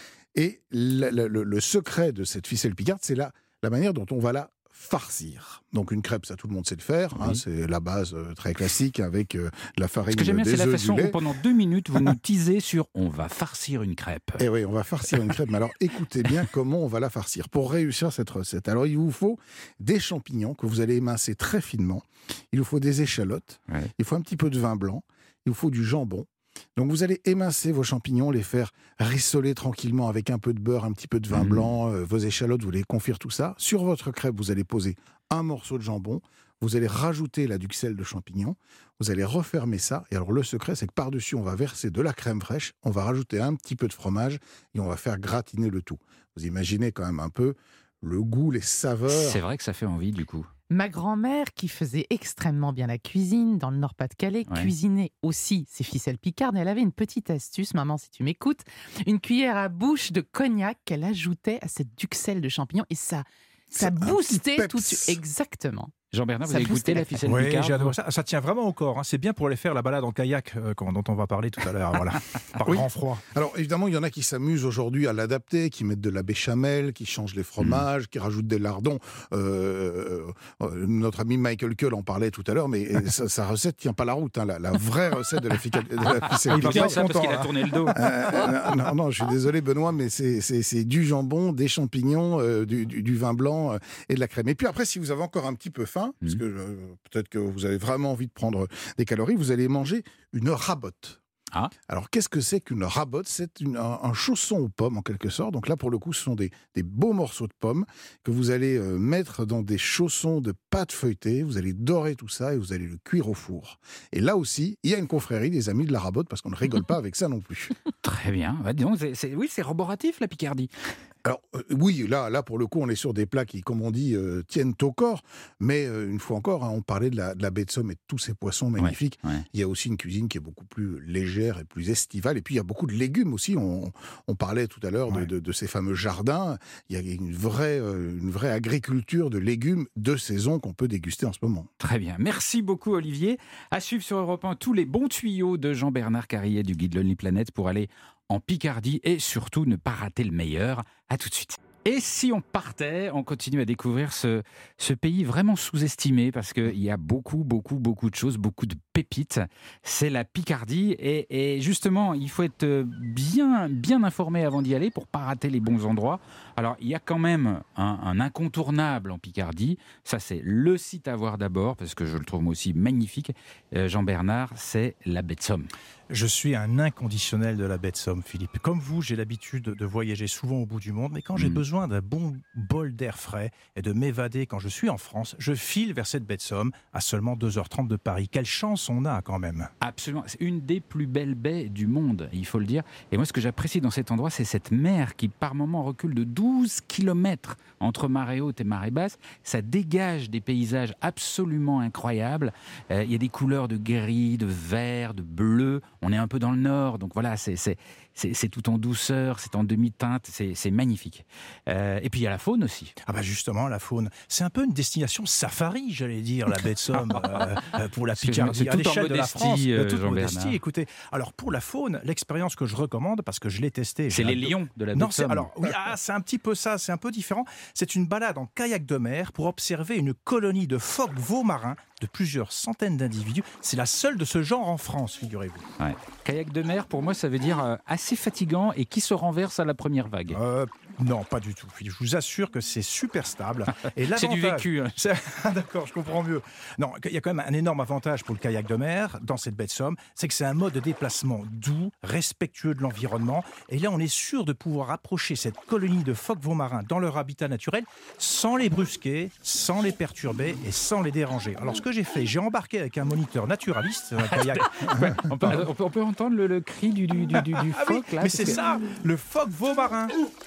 Et la- la- le, le secret de cette ficelle picarde, c'est la, la manière dont on va la farcir. Donc une crêpe, ça tout le monde sait le faire. Hein, Oui. c'est la base euh, très classique avec euh, de la farine, Ce que j'aime bien, des c'est la œufs, façon du où lait. pendant deux minutes, vous nous teasez sur on va farcir une crêpe. Eh oui, on va farcir une crêpe. Mais alors, écoutez bien comment on va la farcir pour réussir cette recette. Alors, il vous faut des champignons que vous allez émincer très finement. Il vous faut des échalotes. Ouais. Il faut un petit peu de vin blanc. Il vous faut du jambon. Donc, vous allez émincer vos champignons, les faire rissoler tranquillement avec un peu de beurre, un petit peu de vin Mhm. blanc. euh, vos échalotes, vous les confire tout ça. Sur votre crêpe, vous allez poser un morceau de jambon. Vous allez rajouter la duxelle de champignons. Vous allez refermer ça. Et alors, le secret, c'est que par-dessus, on va verser de la crème fraîche. On va rajouter un petit peu de fromage et on va faire gratiner le tout. Vous imaginez quand même un peu le goût, les saveurs. C'est vrai que ça fait envie, du coup. Ma grand-mère, qui faisait extrêmement bien la cuisine dans le Nord-Pas-de-Calais, Ouais. cuisinait aussi ses ficelles picardes. Elle avait une petite astuce, maman, si tu m'écoutes, une cuillère à bouche de cognac qu'elle ajoutait à cette duxelle de champignons et ça, ça C'est un petit boostait peps. tout de suite. Exactement. Jean-Bernard, vous Ça avez booste goûté la la ficelle Oui, Picard j'adore ça. Ça tient vraiment au corps. Hein. C'est bien pour aller faire la balade en kayak, euh, dont on va parler tout à l'heure. Voilà. Par Oui. grand froid. Alors évidemment, il y en a qui s'amusent aujourd'hui à l'adapter, qui mettent de la béchamel, qui changent les fromages, mmh. qui rajoutent des lardons. Euh, euh, notre ami Michael Kull en parlait tout à l'heure, mais sa, sa recette tient pas la route. Hein. La, la vraie recette de la, fica, de la ficelle Il va Picard. dire ça parce qu'il a tourné le dos. Euh, non, non, je suis désolé Benoît, mais c'est, c'est, c'est du jambon, des champignons, euh, du, du, du vin blanc euh, et de la crème. Et puis après, si vous avez encore un petit peu faim, mmh. parce que euh, peut-être que vous avez vraiment envie de prendre des calories, vous allez manger une rabotte. Ah. Alors, qu'est-ce que c'est qu'une rabotte ? C'est une, un, un chausson aux pommes, en quelque sorte. Donc là, pour le coup, ce sont des, des beaux morceaux de pommes que vous allez euh, mettre dans des chaussons de pâte feuilletée. Vous allez dorer tout ça et vous allez le cuire au four. Et là aussi, il y a une confrérie des amis de la rabotte, parce qu'on ne rigole pas avec ça non plus. Très bien. Bah, dis donc, c'est, c'est, oui, c'est roboratif, la Picardie. Alors euh, oui, là, là pour le coup, on est sur des plats qui, comme on dit, euh, tiennent au corps. Mais euh, une fois encore, hein, on parlait de la, de la baie de Somme et de tous ces poissons magnifiques. Ouais, ouais. Il y a aussi une cuisine qui est beaucoup plus légère et plus estivale. Et puis il y a beaucoup de légumes aussi. On, on parlait tout à l'heure ouais. de, de, de ces fameux jardins. Il y a une vraie, euh, une vraie agriculture de légumes de saison qu'on peut déguster en ce moment. Très bien. Merci beaucoup Olivier. À suivre sur Europe un tous les bons tuyaux de Jean-Bernard Carrier du guide Lonely Planet pour aller en Picardie et surtout ne pas rater le meilleur. À tout de suite. Et si on partait, on continue à découvrir ce, ce pays vraiment sous-estimé parce qu'il y a beaucoup, beaucoup, beaucoup de choses, beaucoup de pépites. C'est la Picardie et, et justement, il faut être bien, bien informé avant d'y aller pour ne pas rater les bons endroits. Alors, il y a quand même un, un incontournable en Picardie. Ça, c'est le site à voir d'abord parce que je le trouve moi aussi magnifique. Euh, Jean-Bernard, c'est la baie de Somme. Je suis un inconditionnel de la baie de Somme, Philippe. Comme vous, j'ai l'habitude de voyager souvent au bout du monde, mais quand j'ai mmh. besoin d'un bon bol d'air frais et de m'évader quand je suis en France, je file vers cette baie de Somme à seulement deux heures trente de Paris. Quelle chance on a quand même. Absolument, c'est une des plus belles baies du monde, il faut le dire. Et moi, ce que j'apprécie dans cet endroit, c'est cette mer qui, par moments, recule de douze kilomètres entre marée haute et marée basse. Ça dégage des paysages absolument incroyables. Euh, il y a des couleurs de gris, de vert, de bleu. On est un peu dans le nord, donc voilà, c'est, c'est, c'est, c'est tout en douceur, c'est en demi-teinte, c'est, c'est magnifique. Euh, et puis il y a la faune aussi. Ah bah justement, la faune, c'est un peu une destination safari, j'allais dire, la baie de Somme, euh, pour la Picardie, à l'échelle de la France. Euh, de toute modestie, écoutez. Alors pour la faune, l'expérience que je recommande, parce que je l'ai testée... C'est les lions de la baie non, de Somme. C'est, alors, oui, ah, c'est un petit peu ça, c'est un peu différent. C'est une balade en kayak de mer pour observer une colonie de phoques veaux-marins de plusieurs centaines d'individus. C'est la seule de ce genre en France, figurez-vous. Ouais. Kayak de mer, pour moi, ça veut dire euh, assez fatigant et qui se renverse à la première vague. Euh, non, pas du tout. Je vous assure que c'est super stable. Et c'est du vécu. Hein. C'est... D'accord, je comprends mieux. Non, il y a quand même un énorme avantage pour le kayak de mer dans cette baie de Somme, c'est que c'est un mode de déplacement doux, respectueux de l'environnement. Et là, on est sûr de pouvoir approcher cette colonie de phoques veaux-marins dans leur habitat naturel sans les brusquer, sans les perturber et sans les déranger. Alors, ce que j'ai fait, j'ai embarqué avec un moniteur naturaliste, un kayak. ouais, on, peut, on, peut, on peut entendre le, le cri du, du, du, du ah phoque. Oui, là, mais c'est que... ça, le phoque veaux-marin.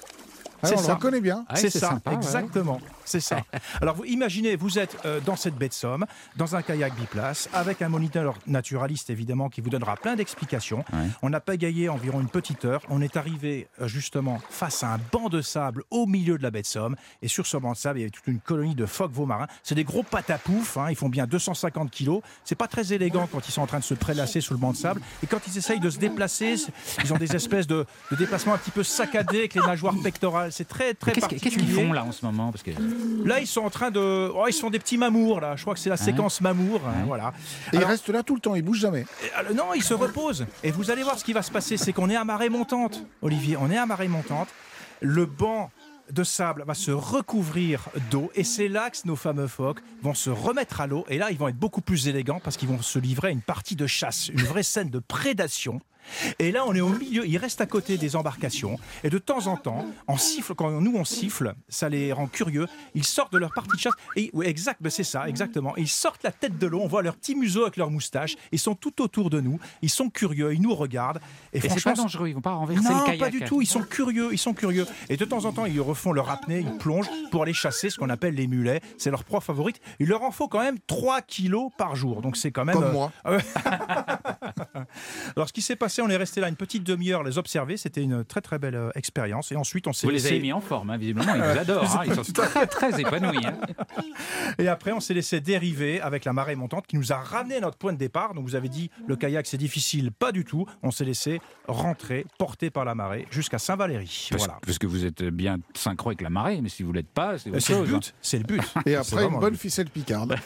Ah, c'est on ça. le reconnaît bien. Ah, c'est, c'est ça, sympa, exactement. Ouais. C'est ça. Alors, vous imaginez, vous êtes euh, dans cette baie de Somme, dans un kayak biplace, avec un moniteur naturaliste, évidemment, qui vous donnera plein d'explications. Ouais. On a pagayé environ une petite heure. On est arrivé, euh, justement, face à un banc de sable au milieu de la baie de Somme. Et sur ce banc de sable, il y avait toute une colonie de phoques veaux-marins. C'est des gros patapoufs, hein, ils font bien deux cent cinquante kilos. C'est pas très élégant quand ils sont en train de se prélasser sous le banc de sable. Et quand ils essayent de se déplacer, ils ont des espèces de, de déplacements un petit peu saccadés avec les nageoires pectorales. C'est très, très qu'est-ce, particulier. Qu'est-ce qu'ils font, là, en ce moment? Parce que... Là, ils sont en train de... Oh, ils sont des petits mamours, là. Je crois que c'est la séquence ouais. mamour. Hein, ouais. Voilà. Et alors, ils restent là tout le temps, ils bougent jamais. Et, non, ils se reposent. Et vous allez voir ce qui va se passer. C'est qu'on est à marée montante, Olivier. On est à marée montante. Le banc de sable va se recouvrir d'eau. Et c'est là que nos fameux phoques vont se remettre à l'eau. Et là, ils vont être beaucoup plus élégants parce qu'ils vont se livrer à une partie de chasse. Une vraie scène de prédation. Et là, on est au milieu, ils restent à côté des embarcations. Et de temps en temps, on siffle, quand nous on siffle, ça les rend curieux. Ils sortent de leur partie de chasse. Et, oui, exact, ben c'est ça, exactement. Et ils sortent la tête de l'eau, on voit leur petit museau avec leur moustache. Ils sont tout autour de nous. Ils sont curieux, ils nous regardent. Et, et franchement, c'est pas dangereux, ils vont pas renverser non, le kayak. Non, pas du tout. Ils sont curieux, ils sont curieux. Et de temps en temps, ils refont leur apnée, ils plongent pour aller chasser ce qu'on appelle les mulets. C'est leur proie favorite. Il leur en faut quand même trois kilos par jour. Donc c'est quand même. Comme euh... moi. Alors, ce qui s'est passé, on est resté là une petite demi-heure les observer. C'était une très très belle euh, expérience. Et ensuite, on s'est Vous laissé... les avez mis en forme, hein, visiblement. Ils vous adorent. Hein, ils sont très très épanouis. Hein. Et après, on s'est laissé dériver avec la marée montante qui nous a ramené à notre point de départ. Donc, vous avez dit, le kayak, c'est difficile. Pas du tout. On s'est laissé rentrer, porté par la marée, jusqu'à Saint-Valery. Parce, voilà. parce que vous êtes bien synchro avec la marée, mais si vous ne l'êtes pas, c'est autre C'est chose. le but. C'est le but. Et après, une bonne ficelle picarde.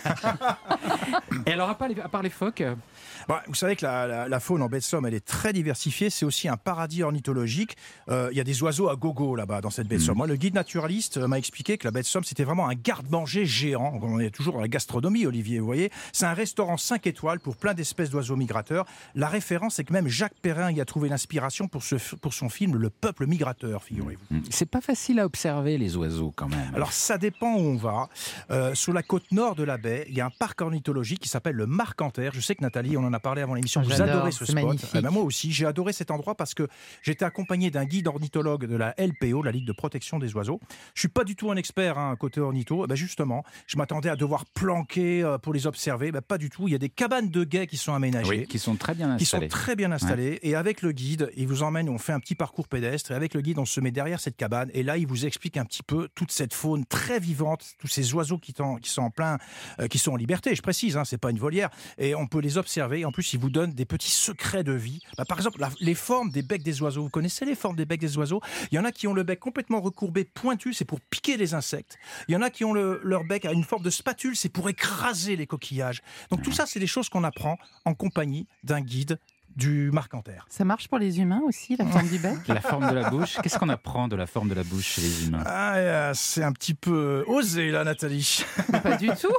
Et alors, à part les, à part les phoques bah, vous savez que la, la, la faune en baie de Somme, elle est très diversifiée. C'est aussi un paradis ornithologique. Euh, il y a des oiseaux à gogo là-bas, dans cette baie de Somme. Mmh. Moi, le guide naturaliste m'a expliqué que la baie de Somme, c'était vraiment un garde-manger géant. On est toujours dans la gastronomie, Olivier, vous voyez. C'est un restaurant cinq étoiles pour plein d'espèces d'oiseaux migrateurs. La référence, c'est que même Jacques Perrin y a trouvé l'inspiration pour, ce, pour son film Le Peuple migrateur, figurez-vous. Mmh. C'est pas facile à observer, les oiseaux, quand même. Alors, ça dépend où on va. Euh, sur la côte nord de la baie, il y a un parc ornithologique qui s'appelle le Marcanterre. Je sais que Nathalie, on en a parlé avant l'émission. Vous J'adore, adorez ce spot. Eh ben moi aussi, j'ai adoré cet endroit parce que j'étais accompagné d'un guide ornithologue de la L P O, la Ligue de protection des oiseaux. Je suis pas du tout un expert hein, côté ornitho. Eh ben justement, je m'attendais à devoir planquer euh, pour les observer. Ben pas du tout. Il y a des cabanes de guet qui sont aménagées, oui, qui sont très bien installées. Qui sont très bien installées. Ouais. Et avec le guide, il vous emmène. On fait un petit parcours pédestre. Et avec le guide, on se met derrière cette cabane. Et là, il vous explique un petit peu toute cette faune très vivante, tous ces oiseaux qui, qui sont en plein, euh, qui sont en liberté. Je précise, hein, c'est pas une volière. Et on peut les observer. Et en plus, il vous donne des petits secrets de vie. Bah, par exemple, la, les formes des becs des oiseaux. Vous connaissez les formes des becs des oiseaux? Il y en a qui ont le bec complètement recourbé, pointu, c'est pour piquer les insectes. Il y en a qui ont le, leur bec à une forme de spatule, c'est pour écraser les coquillages. Donc tout ça, c'est des choses qu'on apprend en compagnie d'un guide du Marcanterre. Ça marche pour les humains aussi, la forme du bec? La forme de la bouche. Qu'est-ce qu'on apprend de la forme de la bouche chez les humains? Ah, c'est un petit peu osé, là, Nathalie. Pas du tout.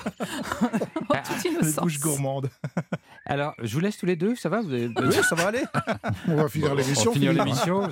En toute innocence. Les bouches gourmandes. Alors, je vous laisse tous les deux, ça va vous avez... Oui, ça va aller. On va finir l'émission. On va finir l'émission.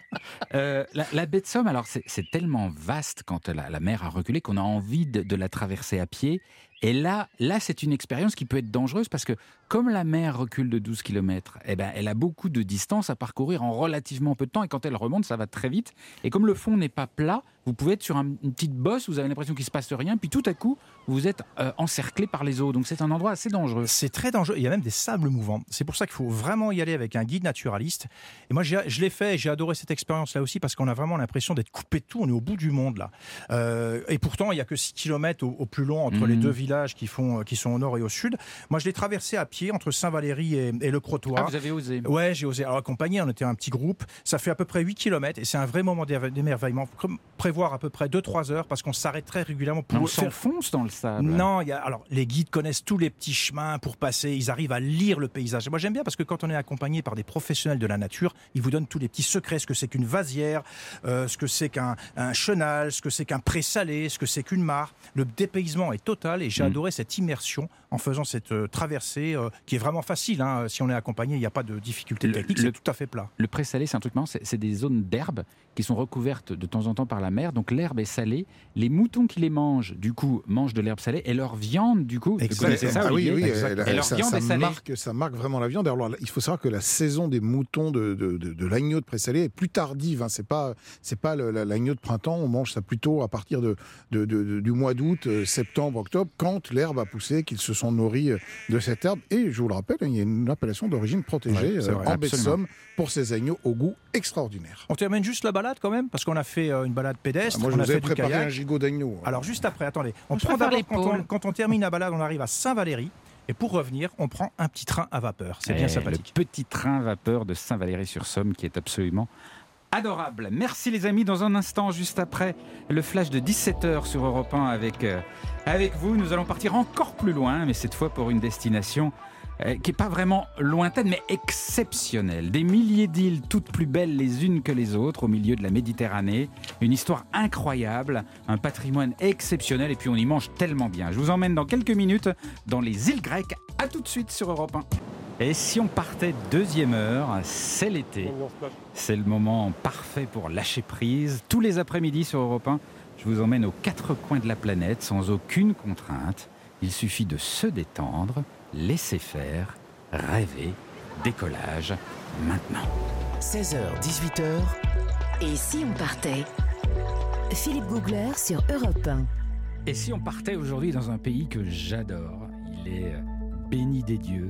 euh, la, la baie de Somme, alors c'est, c'est tellement vaste quand la, la mer a reculé qu'on a envie de, de la traverser à pied. Et là, là, c'est une expérience qui peut être dangereuse parce que comme la mer recule de douze kilomètres, eh ben, elle a beaucoup de distance à parcourir en relativement peu de temps. Et quand elle remonte, ça va très vite. Et comme le fond n'est pas plat, vous pouvez être sur un, une petite bosse, vous avez l'impression qu'il ne se passe rien. Puis tout à coup, vous êtes euh, encerclé par les eaux. Donc c'est un endroit assez dangereux. C'est très dangereux. Il y a même des sables mouvants. C'est pour ça qu'il faut vraiment y aller avec un guide naturaliste. Et moi, j'ai, je l'ai fait et j'ai adoré cette expérience-là aussi parce qu'on a vraiment l'impression d'être coupé de tout. On est au bout du monde, là. Euh, et pourtant, il n'y a que six kilomètres au, au plus long entre mmh. les deux villages qui, font, qui sont au nord et au sud. Moi, je l'ai traversé à pied entre Saint-Valery et, et le Crotoy. Ah, vous avez osé? Ouais, j'ai osé. Alors, accompagné, on était un petit groupe. Ça fait à peu près huit kilomètres et c'est un vrai moment d'émerveillement. Il faut prévoir à peu près deux trois heures parce qu'on s'arrête très régulièrement pour on faire... s'enfonce dans le sable. Non, il y a... alors les guides connaissent tous les petits chemins pour passer. Ils arrivent à lire le paysage. Et moi, j'aime bien parce que quand on est accompagné par des professionnels de la nature, ils vous donnent tous les petits secrets, ce que c'est qu'une vasière, euh, ce que c'est qu'un un chenal, ce que c'est qu'un pré-salé, ce que c'est qu'une mare. Le dépaysement est total et j'ai mmh. adoré cette immersion en faisant cette euh, traversée euh, qui est vraiment facile. Hein. Si on est accompagné, il n'y a pas de difficulté le, technique, le, c'est tout à fait plat. Le pré-salé, c'est un truc marrant, c'est, c'est des zones d'herbe qui sont recouvertes de temps en temps par la mer. Donc l'herbe est salée. Les moutons qui les mangent, du coup, mangent de l'herbe salée et leur viande, du coup, vous connaissez ça, ah oui, oui, elle, et leur ça, viande ça, est salée. Marque, ça marque vraiment la viande. Alors, il faut savoir que la saison des moutons de, de, de, de l'agneau de pré-salé est plus tardive. Hein. C'est pas, c'est pas le, l'agneau de printemps. On mange ça plutôt à partir de, de, de, de, du mois d'août, septembre, octobre, quand l'herbe a poussé, qu'ils se sont nourris de cette herbe. Et je vous le rappelle, il y a une appellation d'origine protégée ouais, vrai, en baie de Somme pour ces agneaux au goût extraordinaire. On termine juste la balade quand même, parce qu'on a fait une balade pédestre. Ah, moi, je on vous a ai fait préparé du kayak. un gigot d'agneau. Alors juste après, attendez. On moi, prend d'abord quand on, quand on termine la balade, on arrive à Saint-Valery. Et pour revenir, on prend un petit train à vapeur. C'est et bien sympathique. Le petit train à vapeur de Saint-Valery-sur-Somme qui est absolument adorable. Merci les amis. Dans un instant, juste après le flash de dix-sept heures sur Europe un avec, euh, avec vous, nous allons partir encore plus loin, mais cette fois pour une destination euh, qui n'est pas vraiment lointaine, mais exceptionnelle. Des milliers d'îles, toutes plus belles les unes que les autres, au milieu de la Méditerranée. Une histoire incroyable, un patrimoine exceptionnel, et puis on y mange tellement bien. Je vous emmène dans quelques minutes dans les îles grecques. À tout de suite sur Europe un. Et si on partait deuxième heure, c'est l'été. C'est le moment parfait pour lâcher prise. Tous les après-midi sur Europe un, je vous emmène aux quatre coins de la planète sans aucune contrainte. Il suffit de se détendre, laisser faire, rêver. Décollage maintenant. seize heures, dix-huit heures. Et si on partait? Philippe Googler sur Europe un. Et si on partait aujourd'hui dans un pays que j'adore? Il est béni des dieux,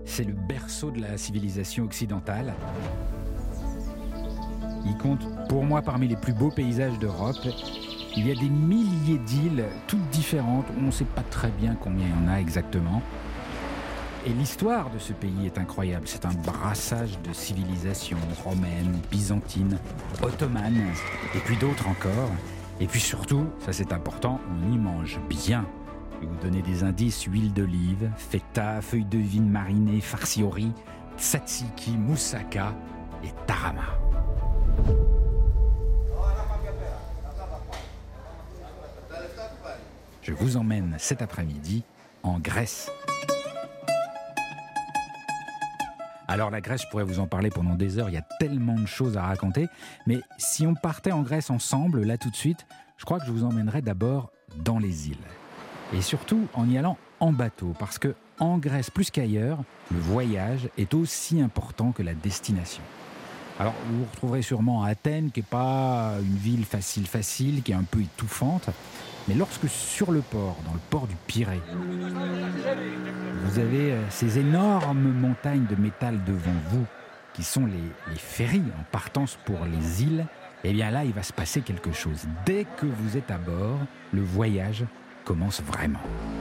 c'est le berceau de la civilisation occidentale. Il compte pour moi parmi les plus beaux paysages d'Europe. Il y a des milliers d'îles, toutes différentes, on ne sait pas très bien combien il y en a exactement. Et l'histoire de ce pays est incroyable. C'est un brassage de civilisations romaines, byzantines, ottomanes, et puis d'autres encore. Et puis surtout, ça c'est important, on y mange bien. Je vais vous donner des indices: huile d'olive, feta, feuilles de vigne marinées, farci au riz, tzatziki, moussaka et tarama. Je vous emmène cet après-midi en Grèce. Alors la Grèce, je pourrais vous en parler pendant des heures, il y a tellement de choses à raconter. Mais si on partait en Grèce ensemble, là tout de suite, je crois que je vous emmènerais d'abord dans les îles. Et surtout en y allant en bateau, parce que en Grèce, plus qu'ailleurs, le voyage est aussi important que la destination. Alors vous vous retrouverez sûrement à Athènes, qui n'est pas une ville facile facile, qui est un peu étouffante. Mais lorsque sur le port, dans le port du Pirée, vous avez ces énormes montagnes de métal devant vous, qui sont les, les ferries en partance pour les îles, eh bien là, il va se passer quelque chose. Dès que vous êtes à bord, le voyage commence vraiment.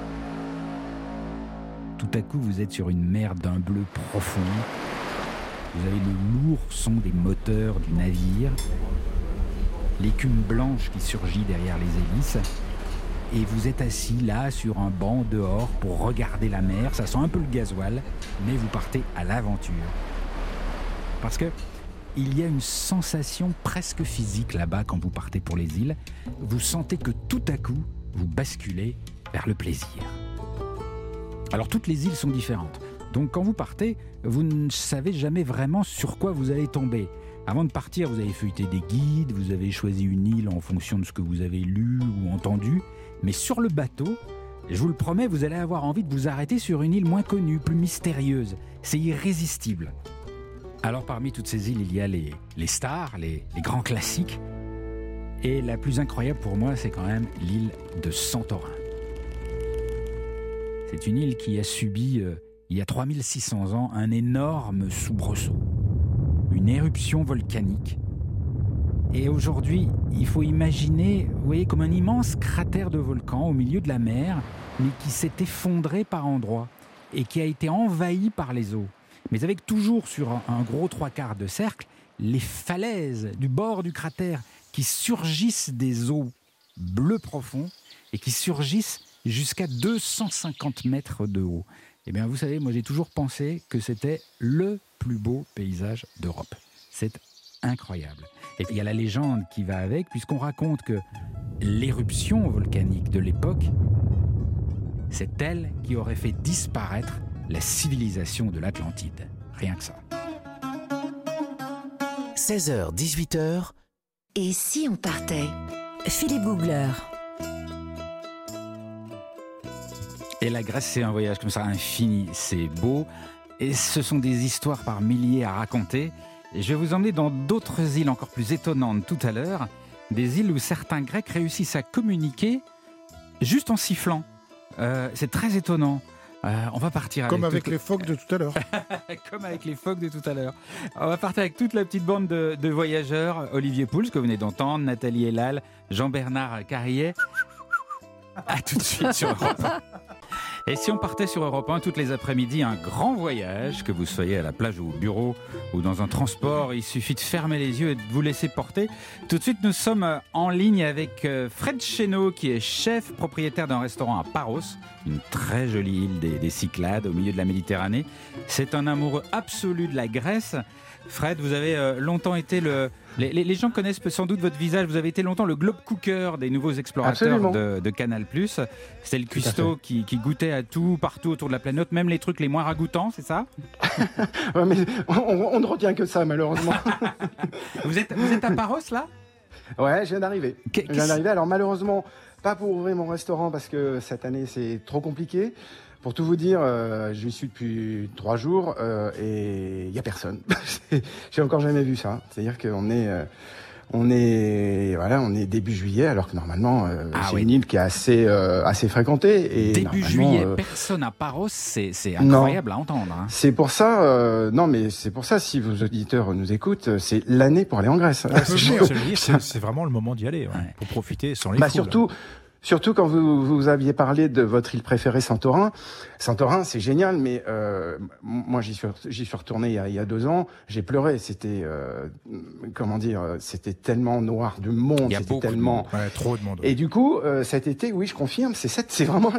Tout à coup, vous êtes sur une mer d'un bleu profond. Vous avez le lourd son des moteurs du navire, l'écume blanche qui surgit derrière les hélices. Et vous êtes assis là sur un banc dehors pour regarder la mer. Ça sent un peu le gasoil, mais vous partez à l'aventure. Parce que il y a une sensation presque physique là-bas quand vous partez pour les îles. Vous sentez que tout à coup, vous basculez vers le plaisir. Alors toutes les îles sont différentes. Donc quand vous partez, vous ne savez jamais vraiment sur quoi vous allez tomber. Avant de partir, vous avez feuilleté des guides, vous avez choisi une île en fonction de ce que vous avez lu ou entendu. Mais sur le bateau, je vous le promets, vous allez avoir envie de vous arrêter sur une île moins connue, plus mystérieuse. C'est irrésistible. Alors parmi toutes ces îles, il y a les, les stars, les, les grands classiques. Et la plus incroyable pour moi, c'est quand même l'île de Santorin. C'est une île qui a subi, euh, il y a trois mille six cents ans, un énorme soubresaut. Une éruption volcanique. Et aujourd'hui, il faut imaginer, vous voyez, comme un immense cratère de volcan au milieu de la mer, mais qui s'est effondré par endroits et qui a été envahi par les eaux. Mais avec toujours sur un, un gros trois quarts de cercle, les falaises du bord du cratère qui surgissent des eaux bleu profond et qui surgissent jusqu'à deux cent cinquante mètres de haut. Eh bien, vous savez, moi j'ai toujours pensé que c'était le plus beau paysage d'Europe. C'est incroyable. Et il y a la légende qui va avec, puisqu'on raconte que l'éruption volcanique de l'époque, c'est elle qui aurait fait disparaître la civilisation de l'Atlantide. Rien que ça. seize heures, dix-huit heures. Et si on partait? Philippe Googler. Et la Grèce, c'est un voyage comme ça infini, c'est beau. Et ce sont des histoires par milliers à raconter. Et je vais vous emmener dans d'autres îles encore plus étonnantes tout à l'heure. Des îles où certains Grecs réussissent à communiquer juste en sifflant. Euh, c'est très étonnant. Euh, on va partir Comme avec, avec toute... les phoques de tout à l'heure. Comme avec les phoques de tout à l'heure. On va partir avec toute la petite bande de, de voyageurs. Olivier Pouls, que vous venez d'entendre, Nathalie Elal, Jean-Bernard Carrier. À tout de suite sur Europe un. Et si on partait sur Europe un toutes les après-midi, un grand voyage, que vous soyez à la plage ou au bureau ou dans un transport, il suffit de fermer les yeux et de vous laisser porter. Tout de suite, nous sommes en ligne avec Fred Chéneau, qui est chef propriétaire d'un restaurant à Paros, une très jolie île des, des Cyclades au milieu de la Méditerranée. C'est un amoureux absolu de la Grèce. Fred, vous avez euh, longtemps été le... Les, les, les gens connaissent sans doute votre visage. Vous avez été longtemps le globe cooker des nouveaux explorateurs de, de Canal+. C'était le cuistot qui, qui goûtait à tout, partout autour de la planète, même les trucs les moins ragoûtants, c'est ça? Ouais, mais on, on ne retient que ça, malheureusement. vous, êtes, vous êtes à Paros, là? Ouais, je viens d'arriver. Qu- je viens d'arriver. Alors, malheureusement, pas pour ouvrir mon restaurant, parce que cette année, c'est trop compliqué. Pour tout vous dire, euh, j'y suis depuis trois jours euh, et il n'y a personne. J'ai encore jamais vu ça. C'est-à-dire qu'on est, euh, On est, voilà, on est début juillet, alors que normalement, euh, Ah c'est oui. une île qui est assez, euh, assez fréquentée. Et Début normalement, juillet, euh, personne à Paros, c'est, c'est incroyable à entendre. Hein. c'est pour ça, euh, non, mais c'est pour ça, si vos auditeurs nous écoutent, c'est l'année pour aller en Grèce. Ouais, c'est, c'est, c'est, c'est, c'est vraiment le moment d'y aller, ouais, Ouais. pour profiter sans les Bah foules. surtout, surtout quand vous, vous aviez parlé de votre île préférée, Santorin. Santorin, c'est génial, mais euh, moi j'y suis, j'y suis retourné il y a, il y a deux ans. J'ai pleuré. C'était, euh, comment dire, c'était tellement noir du monde. Il y a C'était beaucoup de tellement. Ouais, trop de monde. Et du coup, euh, cet été, oui, je confirme, c'est cette, c'est vraiment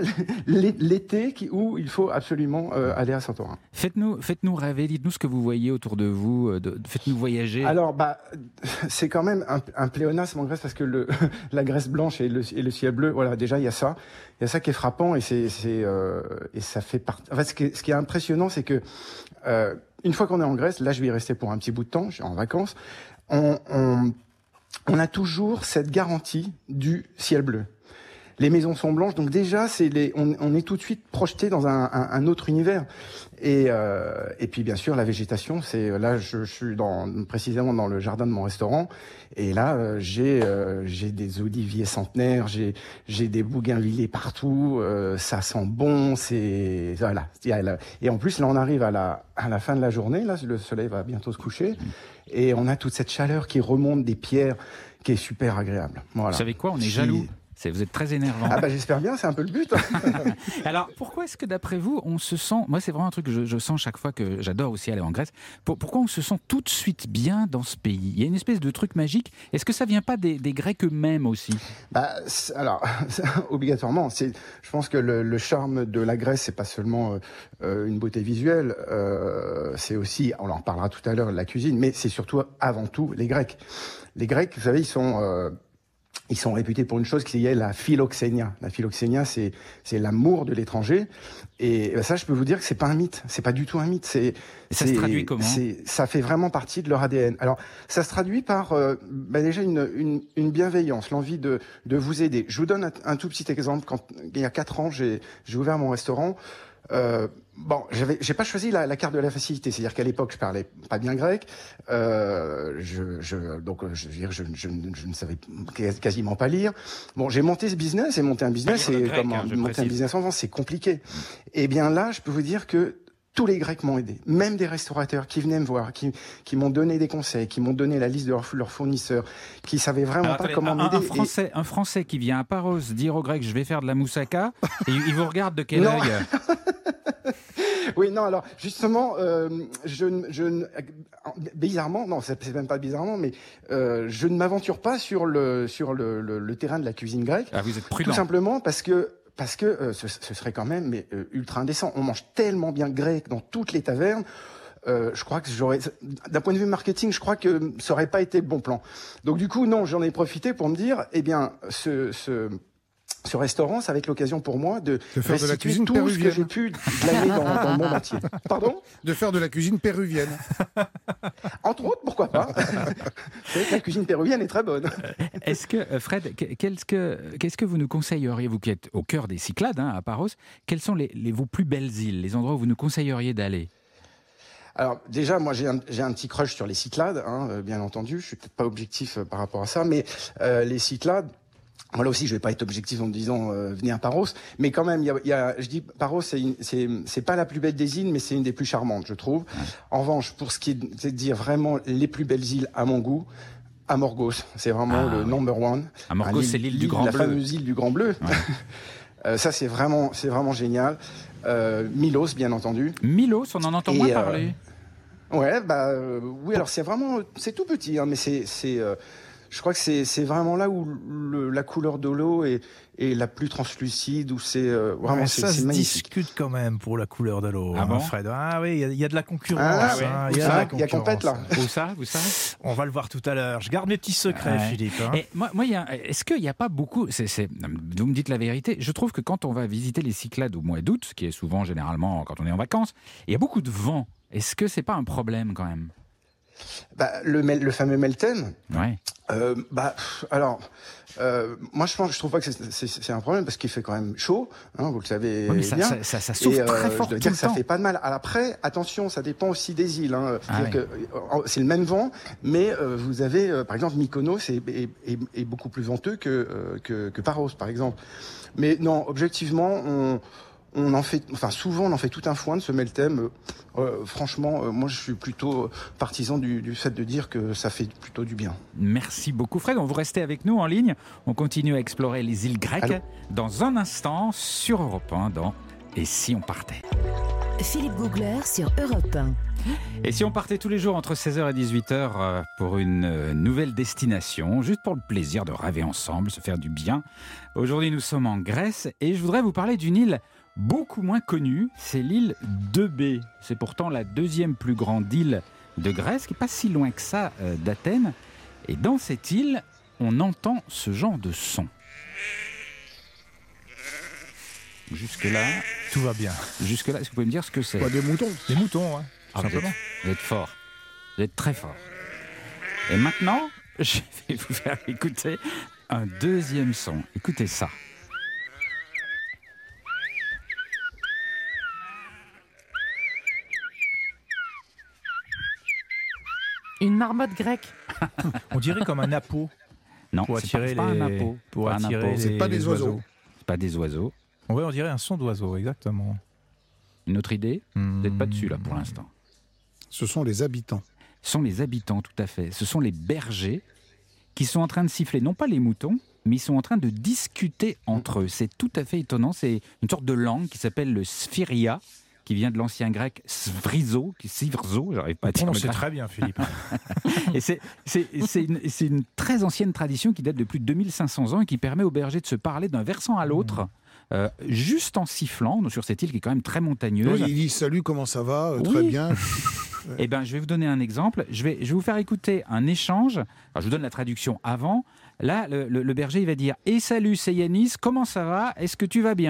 l'été qui, où il faut absolument euh, aller à Santorin. Faites-nous, faites-nous rêver, dites-nous ce que vous voyez autour de vous, euh, de, faites-nous voyager. Alors, bah, c'est quand même un, un pléonasme en Grèce parce que le, la Grèce blanche et le, et le ciel bleu, voilà, déjà il y a ça, il y a ça qui est frappant et c'est, c'est euh, et ça fait partie. En fait, ce qui est, ce qui est impressionnant, c'est que euh, une fois qu'on est en Grèce, là, je vais y rester pour un petit bout de temps, je suis en vacances, on, on, on a toujours cette garantie du ciel bleu. Les maisons sont blanches, donc déjà, c'est les, on, on est tout de suite projeté dans un, un, un autre univers. Et, euh, et puis, bien sûr, la végétation, c'est là, je, je suis dans, précisément dans le jardin de mon restaurant, et là, euh, j'ai, euh, j'ai des oliviers centenaires, j'ai, j'ai des bougainvilliers partout, euh, ça sent bon, c'est voilà. Et en plus, là, on arrive à la, à la fin de la journée, là, le soleil va bientôt se coucher, et on a toute cette chaleur qui remonte des pierres, qui est super agréable. Voilà. Vous savez quoi, on est Qui- jaloux. C'est, vous êtes très énervant. Ah bah j'espère bien, c'est un peu le but. Alors, pourquoi est-ce que d'après vous, on se sent... Moi, c'est vraiment un truc que je, je sens chaque fois que j'adore aussi aller en Grèce. Pour- pourquoi on se sent tout de suite bien dans ce pays? Il y a une espèce de truc magique. Est-ce que ça vient pas des, des Grecs eux-mêmes aussi? Bah, c'est- alors, obligatoirement, c'est, je pense que le, le charme de la Grèce, c'est pas seulement euh, une beauté visuelle, euh, c'est aussi, on en reparlera tout à l'heure, la cuisine, mais c'est surtout, avant tout, les Grecs. Les Grecs, vous savez, ils sont... Euh, Ils sont réputés pour une chose qui est la philoxénia. La philoxénia, c'est c'est l'amour de l'étranger. Et ça, je peux vous dire que c'est pas un mythe. C'est pas du tout un mythe. C'est Et ça se c'est- traduit comment? c'est, ça fait vraiment partie de leur A D N. Alors, ça se traduit par euh, bah déjà une, une, une bienveillance, l'envie de de vous aider. Je vous donne un, un tout petit exemple. Quand il y a quatre ans, j'ai j'ai ouvert mon restaurant. Euh, bon, j'avais, j'ai pas choisi la, la carte de la facilité, c'est-à-dire qu'à l'époque je parlais pas bien grec, euh, je, je, donc je, veux dire, je, je, je ne savais quasiment pas lire. Bon, j'ai monté ce business et monter un business, Pas lire le c'est grec, comme hein, je monter un précise. business en France, c'est compliqué. Et bien là, je peux vous dire que tous les Grecs m'ont aidé, même des restaurateurs qui venaient me voir, qui, qui m'ont donné des conseils, qui m'ont donné la liste de leurs, leurs fournisseurs, qui savaient vraiment Alors, pas attendez, comment un, m'aider. un, Et- français, un Français qui vient à Paros dire aux Grecs je vais faire de la moussaka, et il vous regarde de quel Non. œil? Oui, non, alors justement, euh, je, ne- je, ne- bizarrement, non, c'est c'est même pas bizarrement, mais euh, je ne m'aventure pas sur le sur le, le, le terrain de la cuisine grecque, Ah, vous êtes prudent. tout simplement parce que parce que euh, ce, ce serait quand même mais, euh, ultra indécent. On mange tellement bien grec dans toutes les tavernes. Euh, je crois que j'aurais, d'un point de vue marketing, je crois que ça aurait pas été le bon plan. Donc du coup, non, j'en ai profité pour me dire, eh bien, ce, ce Ce restaurant, ça va être l'occasion pour moi de, De faire de la restituer cuisine tout ce que péruvienne. j'ai pu glaner dans, dans le monde entier. Pardon ? De faire de la cuisine péruvienne. Entre autres, pourquoi pas ? C'est vrai que la cuisine péruvienne est très bonne. Est-ce que, euh, Fred, que- qu'est-ce que, qu'est-ce que vous nous conseilleriez, vous qui êtes au cœur des Cyclades, hein, à Paros, quelles sont les, les, vos plus belles îles, les endroits où vous nous conseilleriez d'aller? Alors déjà, moi j'ai un, j'ai un petit crush sur les Cyclades, hein, euh, bien entendu. Je suis peut-être pas objectif euh, par rapport à ça, mais euh, les Cyclades. Moi là aussi, je vais pas être objectif en me disant euh, venez à Paros, mais quand même, il y a, il y a, je dis Paros, c'est, une, c'est, c'est pas la plus belle des îles, mais c'est une des plus charmantes, je trouve. En revanche, pour ce qui est de, c'est de dire vraiment les plus belles îles à mon goût, Amorgos, c'est vraiment Ah, le oui. number one. Amorgos, Ah, c'est l'île du Grand la Bleu. fameuse île du Grand Bleu. Ouais. euh, ça, c'est vraiment, c'est vraiment génial. Euh, Milos, bien entendu. Milos, on en entend Et, moins euh, parler. Ouais, bah euh, oui. Alors c'est vraiment, c'est tout petit, hein, mais c'est, c'est, euh, je crois que c'est, c'est vraiment là où le, la couleur de l'eau est, est la plus translucide, où c'est euh, vraiment, Ouais, c'est, ça c'est se magnifique. discute quand même pour la couleur de l'eau, Ah hein, bon Fred. Ah oui, il y a- il y, a de la concurrence. Ah ouais. hein, Où il y a ça de la Il y a concurrence. compète, là. Où ça, vous savez? On va le voir tout à l'heure. Je garde mes petits secrets, Ouais. Philippe. hein. Et moi, moi, il y a- est-ce qu'il n'y a pas beaucoup... c'est, c'est, vous me dites la vérité. Je trouve que quand on va visiter les Cyclades au mois d'août, ce qui est souvent, généralement, quand on est en vacances, il y a beaucoup de vent. Est-ce que c'est pas un problème quand même? bah, le, mel, le fameux Meltem. Ouais. Euh, bah, alors, euh, moi je pense, je trouve pas que c'est, c'est, c'est un problème parce qu'il fait quand même chaud, hein, vous le savez ouais, mais ça, bien. Ça, ça, ça souffle et, très fort. Je dois tout dire le que ça temps. fait pas de mal. Après, attention, ça dépend aussi des îles. Hein. Ah, que, c'est le même vent, mais euh, vous avez, euh, par exemple, Mykonos est, est, est, est beaucoup plus venteux que, euh, que que Paros, par exemple. Mais non, objectivement, on On en fait, enfin souvent on en fait tout un foin de ce Meltem. Euh, franchement, euh, moi je suis plutôt partisan du, du fait de dire que ça fait plutôt du bien. Merci beaucoup Fred, on vous restez avec nous en ligne. On continue à explorer les îles grecques. Allô. Dans un instant sur Europe un dans Et si on partait. Philippe Googler sur Europe un. Et si on partait tous les jours entre seize heures et dix-huit heures pour une nouvelle destination, juste pour le plaisir de rêver ensemble, se faire du bien. Aujourd'hui nous sommes en Grèce et je voudrais vous parler d'une île beaucoup moins connue, c'est l'île d'Eubée. C'est pourtant la deuxième plus grande île de Grèce, qui n'est pas si loin que ça euh, d'Athènes. Et dans cette île, on entend ce genre de son. Jusque-là... Tout va bien. Jusque-là, est-ce que vous pouvez me dire ce que c'est ? Quoi, des moutons ? Des moutons, hein, ah, vous, êtes, vous êtes fort. Vous êtes très fort. Et maintenant, je vais vous faire écouter un deuxième son. Écoutez ça. Une marmotte grecque. On dirait comme un appôt. Non, pour c'est attirer pas, c'est les... pas un appôt. Pour pas attirer un appôt. les... C'est pas des les oiseaux. oiseaux. C'est pas des oiseaux. Oui, on dirait un son d'oiseau, exactement. Une autre idée ? Mmh. Vous n'êtes pas dessus là pour l'instant. Ce sont les habitants. Ce sont les habitants, tout à fait. Ce sont les bergers qui sont en train de siffler, non pas les moutons, mais ils sont en train de discuter entre eux. C'est tout à fait étonnant. C'est une sorte de langue qui s'appelle le sphiria, qui vient de l'ancien grec svrizo, qui svrzo, j'arrive pas à dire. C'est très bien, Philippe. Et c'est, c'est, c'est, une, c'est une très ancienne tradition qui date de plus de deux mille cinq cents ans et qui permet aux bergers de se parler d'un versant à l'autre. Mmh. Euh, juste en sifflant sur cette île qui est quand même très montagneuse. Oui, il dit salut, comment ça va euh, oui. Très bien. Eh ben, je vais vous donner un exemple. Je vais, je vais vous faire écouter un échange. Alors, je vous donne la traduction avant. Là, le, le, le berger il va dire « Et salut, c'est Yanis, comment ça va ? Est-ce que tu vas bien ?»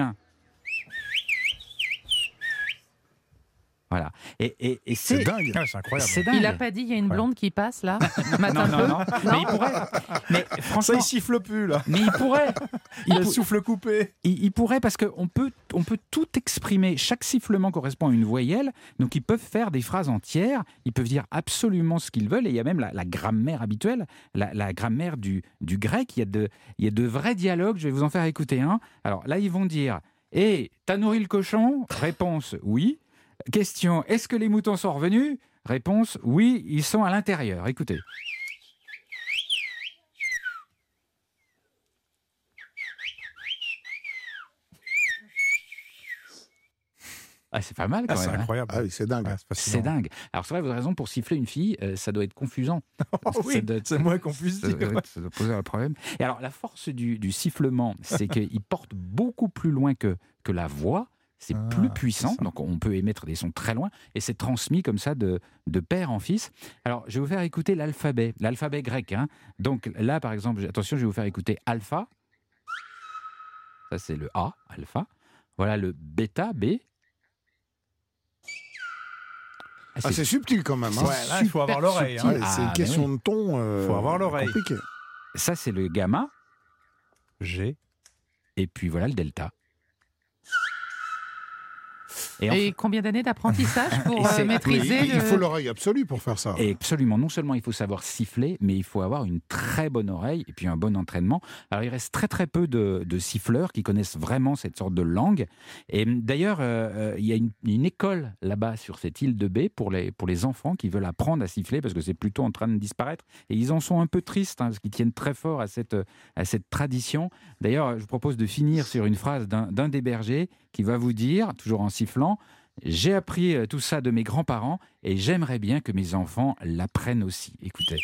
Voilà. Et, et, et c'est, c'est dingue. Ah, c'est incroyable. C'est dingue. Il n'a pas dit il y a une blonde ouais. qui passe là non, non, non, non. Mais il pourrait. Mais franchement, ça, il siffle plus là. Mais il pourrait. Il a le souffle coupé. Il, il pourrait parce qu'on peut, on peut tout exprimer. Chaque sifflement correspond à une voyelle. Donc ils peuvent faire des phrases entières. Ils peuvent dire absolument ce qu'ils veulent. Et il y a même la, la grammaire habituelle, la, la grammaire du, du grec. Il y, a de, il y a de vrais dialogues. Je vais vous en faire écouter un. Alors là, ils vont dire « Hé, t'as nourri le cochon ?» Réponse « Oui ». Question, est-ce que les moutons sont revenus ? Réponse, oui, ils sont à l'intérieur. Écoutez. Ah, c'est pas mal quand ah, même. C'est incroyable. Ah oui, c'est dingue. Ah, c'est, c'est dingue. Alors c'est vrai, vous avez raison, pour siffler une fille, euh, ça doit être confusant. Oh, oui, doit être, c'est moins qu'on puisse dire. Ça doit, ça doit poser un problème. Et alors la force du, du sifflement, c'est qu'il porte beaucoup plus loin que, que la voix. C'est ah, plus puissant, c'est donc on peut émettre des sons très loin, et c'est transmis comme ça de, de père en fils. Alors, je vais vous faire écouter l'alphabet, l'alphabet grec. Hein. Donc là, par exemple, attention, je vais vous faire écouter alpha. Ça, c'est le A, alpha. Voilà le bêta, B. Ah, c'est, ah, c'est subtil quand même. Hein. Ouais, là, il faut avoir l'oreille. Hein. Ouais, c'est ah, une question oui. de ton. Il euh, faut avoir l'oreille. Compliqué. Ça, c'est le gamma. G. Et puis voilà le delta. Et, enfin, et combien d'années d'apprentissage pour euh, maîtriser oui, le... Il faut l'oreille absolue pour faire ça. Et absolument. Non seulement il faut savoir siffler, mais il faut avoir une très bonne oreille et puis un bon entraînement. Alors il reste très très peu de, de siffleurs qui connaissent vraiment cette sorte de langue. Et d'ailleurs, euh, il y a une, une école là-bas sur cette île d'Eubée pour les, pour les enfants qui veulent apprendre à siffler parce que c'est plutôt en train de disparaître. Et ils en sont un peu tristes hein, parce qu'ils tiennent très fort à cette, à cette tradition. D'ailleurs, je vous propose de finir sur une phrase d'un, d'un des bergers qui va vous dire, toujours en sifflant, « J'ai appris tout ça de mes grands-parents et j'aimerais bien que mes enfants l'apprennent aussi. » Écoutez.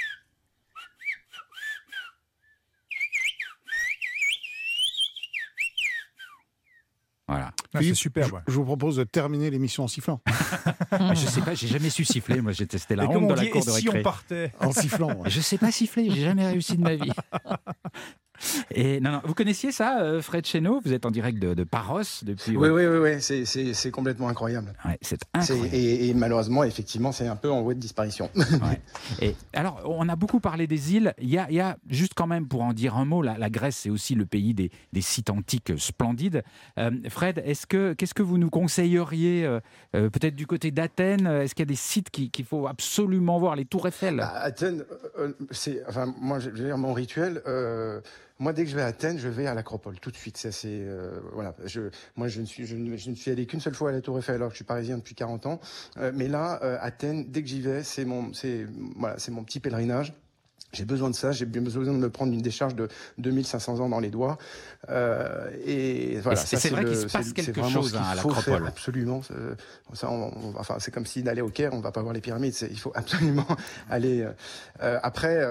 Voilà. Ah, c'est super. Je, je vous propose de terminer l'émission en sifflant. Je sais pas, j'ai jamais su siffler. Moi, j'ai testé la honte de la cour de récré. Et si on partait en sifflant. Ouais. Je sais pas siffler, j'ai jamais réussi de ma vie. Et non, non, vous connaissiez ça, euh, Fred Chesneau? Vous êtes en direct de, de Paros depuis. Oui, oui, oui, oui. C'est, c'est, c'est complètement incroyable. Ouais, c'est incroyable. C'est, et, et malheureusement, effectivement, c'est un peu en voie de disparition. Ouais. Et alors, on a beaucoup parlé des îles. Il y a, il y a juste quand même, pour en dire un mot, la, la Grèce, c'est aussi le pays des, des sites antiques splendides. Euh, Fred, est-ce que, qu'est-ce que vous nous conseilleriez, euh, euh, peut-être du côté d'Athènes? Est-ce qu'il y a des sites qui, qu'il faut absolument voir, les tours Eiffel? Bah, Athènes, euh, c'est, enfin, moi, je veux dire, mon rituel. Euh, Moi, dès que je vais à Athènes, je vais à l'Acropole tout de suite. Ça, c'est euh, voilà. Je, moi, je ne suis, je ne, je ne suis allé qu'une seule fois à la Tour Eiffel, alors que je suis parisien depuis quarante ans. Euh, mais là, euh, Athènes, dès que j'y vais, c'est mon, c'est voilà, c'est mon petit pèlerinage. J'ai besoin de ça, j'ai besoin de me prendre une décharge de deux mille cinq cents ans dans les doigts. Euh, et voilà, et c'est, ça, c'est, c'est vrai le, qu'il se passe c'est, quelque c'est chose ce hein, à faut l'Acropole. Faire, absolument. Ça, on, on, enfin, c'est comme si d'aller au Caire, on va pas voir les pyramides. C'est, il faut absolument aller. Euh, après,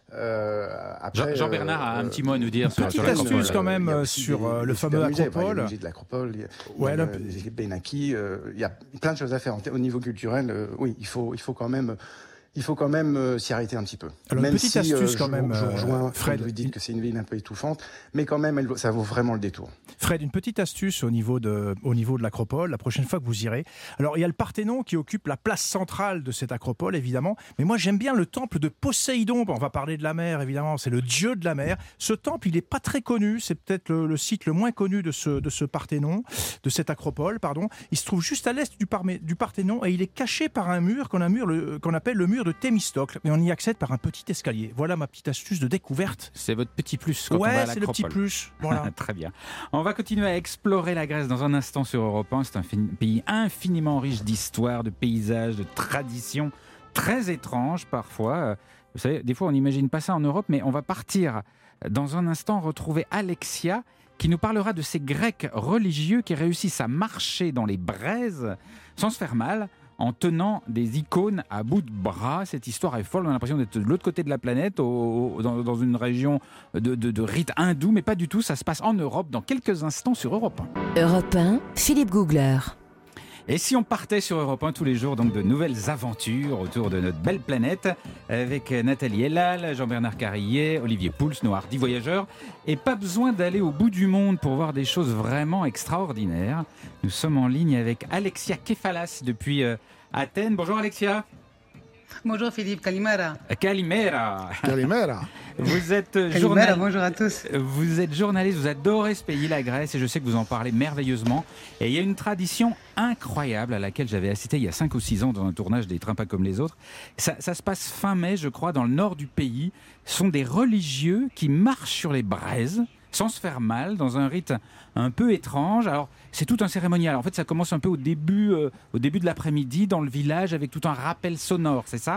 euh, après. Jean, Jean-Bernard a un petit mot à nous dire sur, sur l'Acropole. Petite astuce quand même euh, sur des, le des fameux musées. Acropole. Enfin, il y a le musée de l'Acropole, il y a, ouais, il y a le... les Benaki. Euh, il y a plein de choses à faire au niveau culturel. Euh, oui, il faut, il faut quand même. Il faut quand même euh, s'y arrêter un petit peu. Alors, même une petite si, astuce euh, quand je, même, je rejoins Fred. Vous dites que c'est une ville un peu étouffante, mais quand même, elle, ça vaut vraiment le détour. Fred, une petite astuce au niveau de, au niveau de l'Acropole, la prochaine fois que vous irez. Alors, il y a le Parthénon qui occupe la place centrale de cette Acropole, évidemment, mais moi, j'aime bien le temple de Poséidon. Bon, on va parler de la mer, évidemment, c'est le dieu de la mer. Ce temple, il n'est pas très connu, c'est peut-être le, le site le moins connu de ce, de ce Parthénon, de cette Acropole, pardon. Il se trouve juste à l'est du, Parmé, du Parthénon et il est caché par un mur qu'on, a mur, le, qu'on appelle le mur de Thémistocle. Mais on y accède par un petit escalier. Voilà ma petite astuce de découverte. C'est votre petit plus quand ouais, on va à c'est l'Acropole. le petit plus. Voilà. Très bien. On va continuer à explorer la Grèce dans un instant sur Europe un. C'est un fin- pays infiniment riche d'histoire, de paysages, de traditions très étranges parfois. Vous savez, des fois on n'imagine pas ça en Europe, mais on va partir dans un instant retrouver Alexia qui nous parlera de ces Grecs religieux qui réussissent à marcher dans les braises sans se faire mal, en tenant des icônes à bout de bras. Cette histoire est folle, on a l'impression d'être de l'autre côté de la planète, au, au, dans, dans une région de, de, de rite hindou, mais pas du tout, ça se passe en Europe dans quelques instants sur Europe un. Europe un, Philippe Googler. Et si on partait sur Europe un tous les jours, donc de nouvelles aventures autour de notre belle planète, avec Nathalie Ellal, Jean-Bernard Carrier, Olivier Pouls, nos hardis voyageurs, et pas besoin d'aller au bout du monde pour voir des choses vraiment extraordinaires. Nous sommes en ligne avec Alexia Kefalas depuis euh, Athènes. Bonjour Alexia. Bonjour Philippe, Kalimera. Kalimera. Kalimera. Vous êtes Kalimera, journaliste. bonjour à tous. Vous êtes journaliste, vous adorez ce pays, la Grèce, et je sais que vous en parlez merveilleusement. Et il y a une tradition incroyable à laquelle j'avais assisté il y a cinq ou six ans dans un tournage des Trains pas comme les autres. Ça, ça se passe fin mai, je crois, dans le nord du pays. Ce sont des religieux qui marchent sur les braises sans se faire mal, dans un rite un peu étrange. Alors, c'est tout un cérémonial. En fait, ça commence un peu au début, euh, au début de l'après-midi, dans le village, avec tout un rappel sonore, c'est ça ?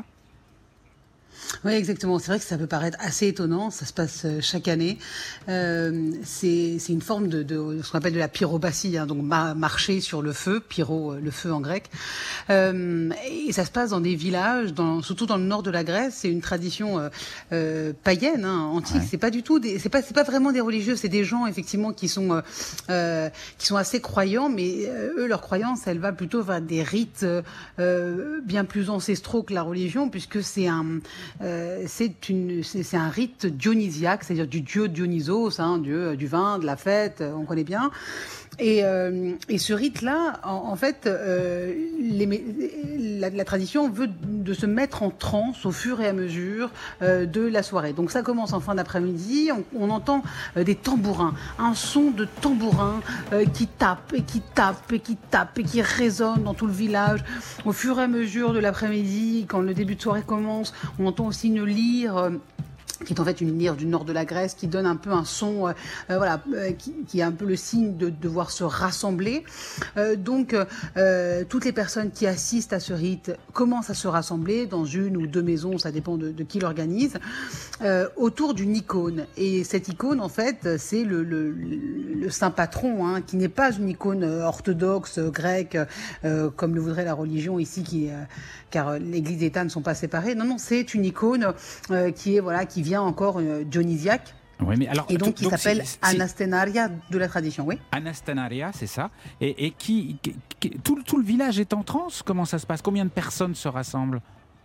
Oui, exactement. C'est vrai que ça peut paraître assez étonnant. Ça se passe chaque année. Euh, c'est, c'est une forme de, de ce qu'on appelle de la pyrobatie, hein, donc ma, marcher sur le feu, pyro, le feu en grec. Euh, et ça se passe dans des villages, dans, surtout dans le nord de la Grèce. C'est une tradition euh, euh, païenne, hein, antique. Ouais. C'est pas du tout, des, c'est pas, c'est pas vraiment des religieux. C'est des gens effectivement qui sont, euh, qui sont assez croyants, mais euh, eux, leur croyance, elle va plutôt vers des rites euh, bien plus ancestraux que la religion, puisque c'est un Euh, c'est, une, c'est, c'est un rite dionysiaque, c'est-à-dire du dieu Dionysos, hein, dieu du vin, de la fête, on connaît bien. Et, euh, et ce rite-là, en, en fait, euh, les, la, la tradition veut de se mettre en transe au fur et à mesure euh, de la soirée. Donc ça commence en fin d'après-midi, on, on entend euh, des tambourins, un son de tambourins euh, qui tape et qui tape et qui tape et qui résonne dans tout le village. Au fur et à mesure de l'après-midi, quand le début de soirée commence, on entend aussi une lyre euh, qui est en fait une lyre du nord de la Grèce, qui donne un peu un son, euh, euh, voilà, euh, qui, qui est un peu le signe de devoir se rassembler. Euh, donc, euh, toutes les personnes qui assistent à ce rite commencent à se rassembler dans une ou deux maisons, ça dépend de, de qui l'organise, euh, autour d'une icône. Et cette icône, en fait, c'est le, le, le saint patron, hein, qui n'est pas une icône orthodoxe grecque, euh, comme le voudrait la religion ici, qui, euh, car l'Église et l'État ne sont pas séparés. Non, non, c'est une icône euh, qui est voilà, qui vient encore euh, dionysiaque. Oui, mais alors, et donc, qui s'appelle si, si, Anastenaria de la tradition, oui. Anastenaria, c'est ça. Et, et qui, qui, qui tout, tout le village est en transe. Comment ça se passe ? Combien de personnes se rassemblent ?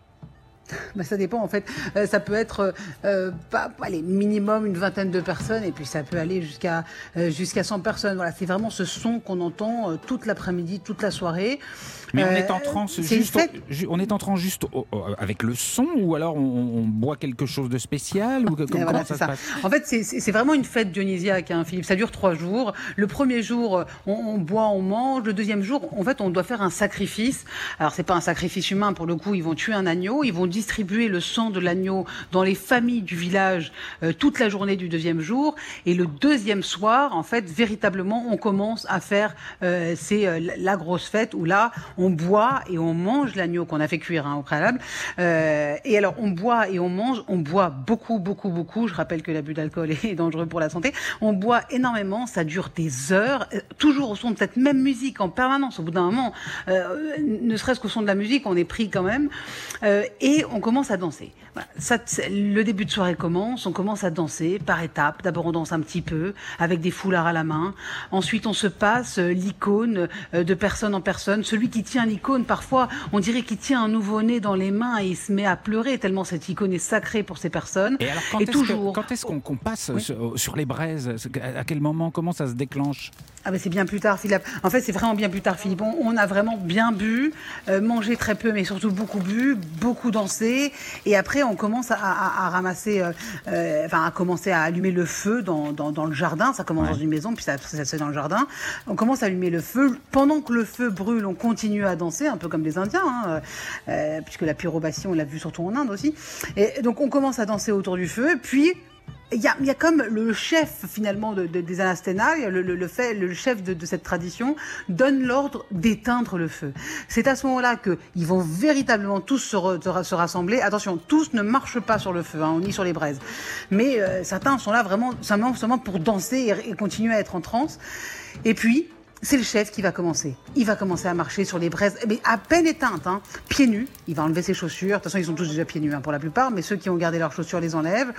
Ben, ça dépend en fait. Euh, ça peut être euh, pas, allez, minimum une vingtaine de personnes et puis ça peut aller jusqu'à euh, jusqu'à cent personnes. Voilà, c'est vraiment ce son qu'on entend euh, toute l'après-midi, toute la soirée. Mais on Euh, est en transe c'est juste, une fête- au- ju- on est en transe juste au- au- avec le son ou alors on, on boit quelque chose de spécial ou que- Et comment voilà, ça c'est se ça. passe? En fait, c'est- c'est c'est vraiment une fête dionysiaque, hein, Philippe. Ça dure trois jours. Le premier jour, on, on boit, on mange. Le deuxième jour, en fait, on doit faire un sacrifice. Alors, c'est pas un sacrifice humain pour le coup. Ils vont tuer un agneau. Ils vont distribuer le sang de l'agneau dans les familles du village euh, toute la journée du deuxième jour. Et le deuxième soir, en fait, véritablement, on commence à faire euh, c'est euh, la grosse fête où là, on boit et on mange l'agneau qu'on a fait cuire hein, au préalable. Euh, et alors, on boit et on mange. On boit beaucoup, beaucoup, beaucoup. Je rappelle que l'abus d'alcool est dangereux pour la santé. On boit énormément. Ça dure des heures, euh, toujours au son de cette même musique en permanence. Au bout d'un moment, euh, ne serait-ce qu'au son de la musique, on est pris quand même. Euh, et on commence à danser. Voilà. Ça, c'est- le début de soirée commence. On commence à danser par étapes. D'abord, on danse un petit peu avec des foulards à la main. Ensuite, on se passe euh, l'icône euh, de personne en personne. Celui qui tient l'icône, parfois, on dirait qu'il tient un nouveau-né dans les mains et il se met à pleurer tellement cette icône est sacrée pour ces personnes. Et alors quand Et est-ce toujours. que- quand est-ce qu'on qu'on passe Oui. sur, sur les braises? À quel moment? Comment ça se déclenche? Ah ben c'est bien plus tard, Philippe. En fait, c'est vraiment bien plus tard, Philippe. On, on a vraiment bien bu, euh, mangé très peu, mais surtout beaucoup bu, beaucoup dansé. Et après, on commence à, à- à ramasser, euh, euh, enfin, à commencer à allumer le feu dans, dans, dans le jardin. Ça commence Ouais. dans une maison, puis ça, ça se fait dans le jardin. On commence à allumer le feu. Pendant que le feu brûle, on continue à danser, un peu comme les Indiens, hein, euh, puisque la pyrobassie, on l'a vu surtout en Inde aussi. Et donc, on commence à danser autour du feu, puis il y a, il y a comme le chef finalement de, de- des Anastena, le, le, le, fait, le chef de, de cette tradition donne l'ordre d'éteindre le feu. C'est à ce moment-là qu'ils vont véritablement tous se, re- se ra- se rassembler. Attention, tous ne marchent pas sur le feu, hein, ni sur les braises. Mais euh, certains sont là vraiment seulement, seulement pour danser et, et continuer à être en transe. Et puis, c'est le chef qui va commencer. Il va commencer à marcher sur les braises, mais à peine éteintes, hein, pieds nus. Il va enlever ses chaussures. De toute façon, ils sont tous déjà pieds nus hein, pour la plupart, mais ceux qui ont gardé leurs chaussures les enlèvent.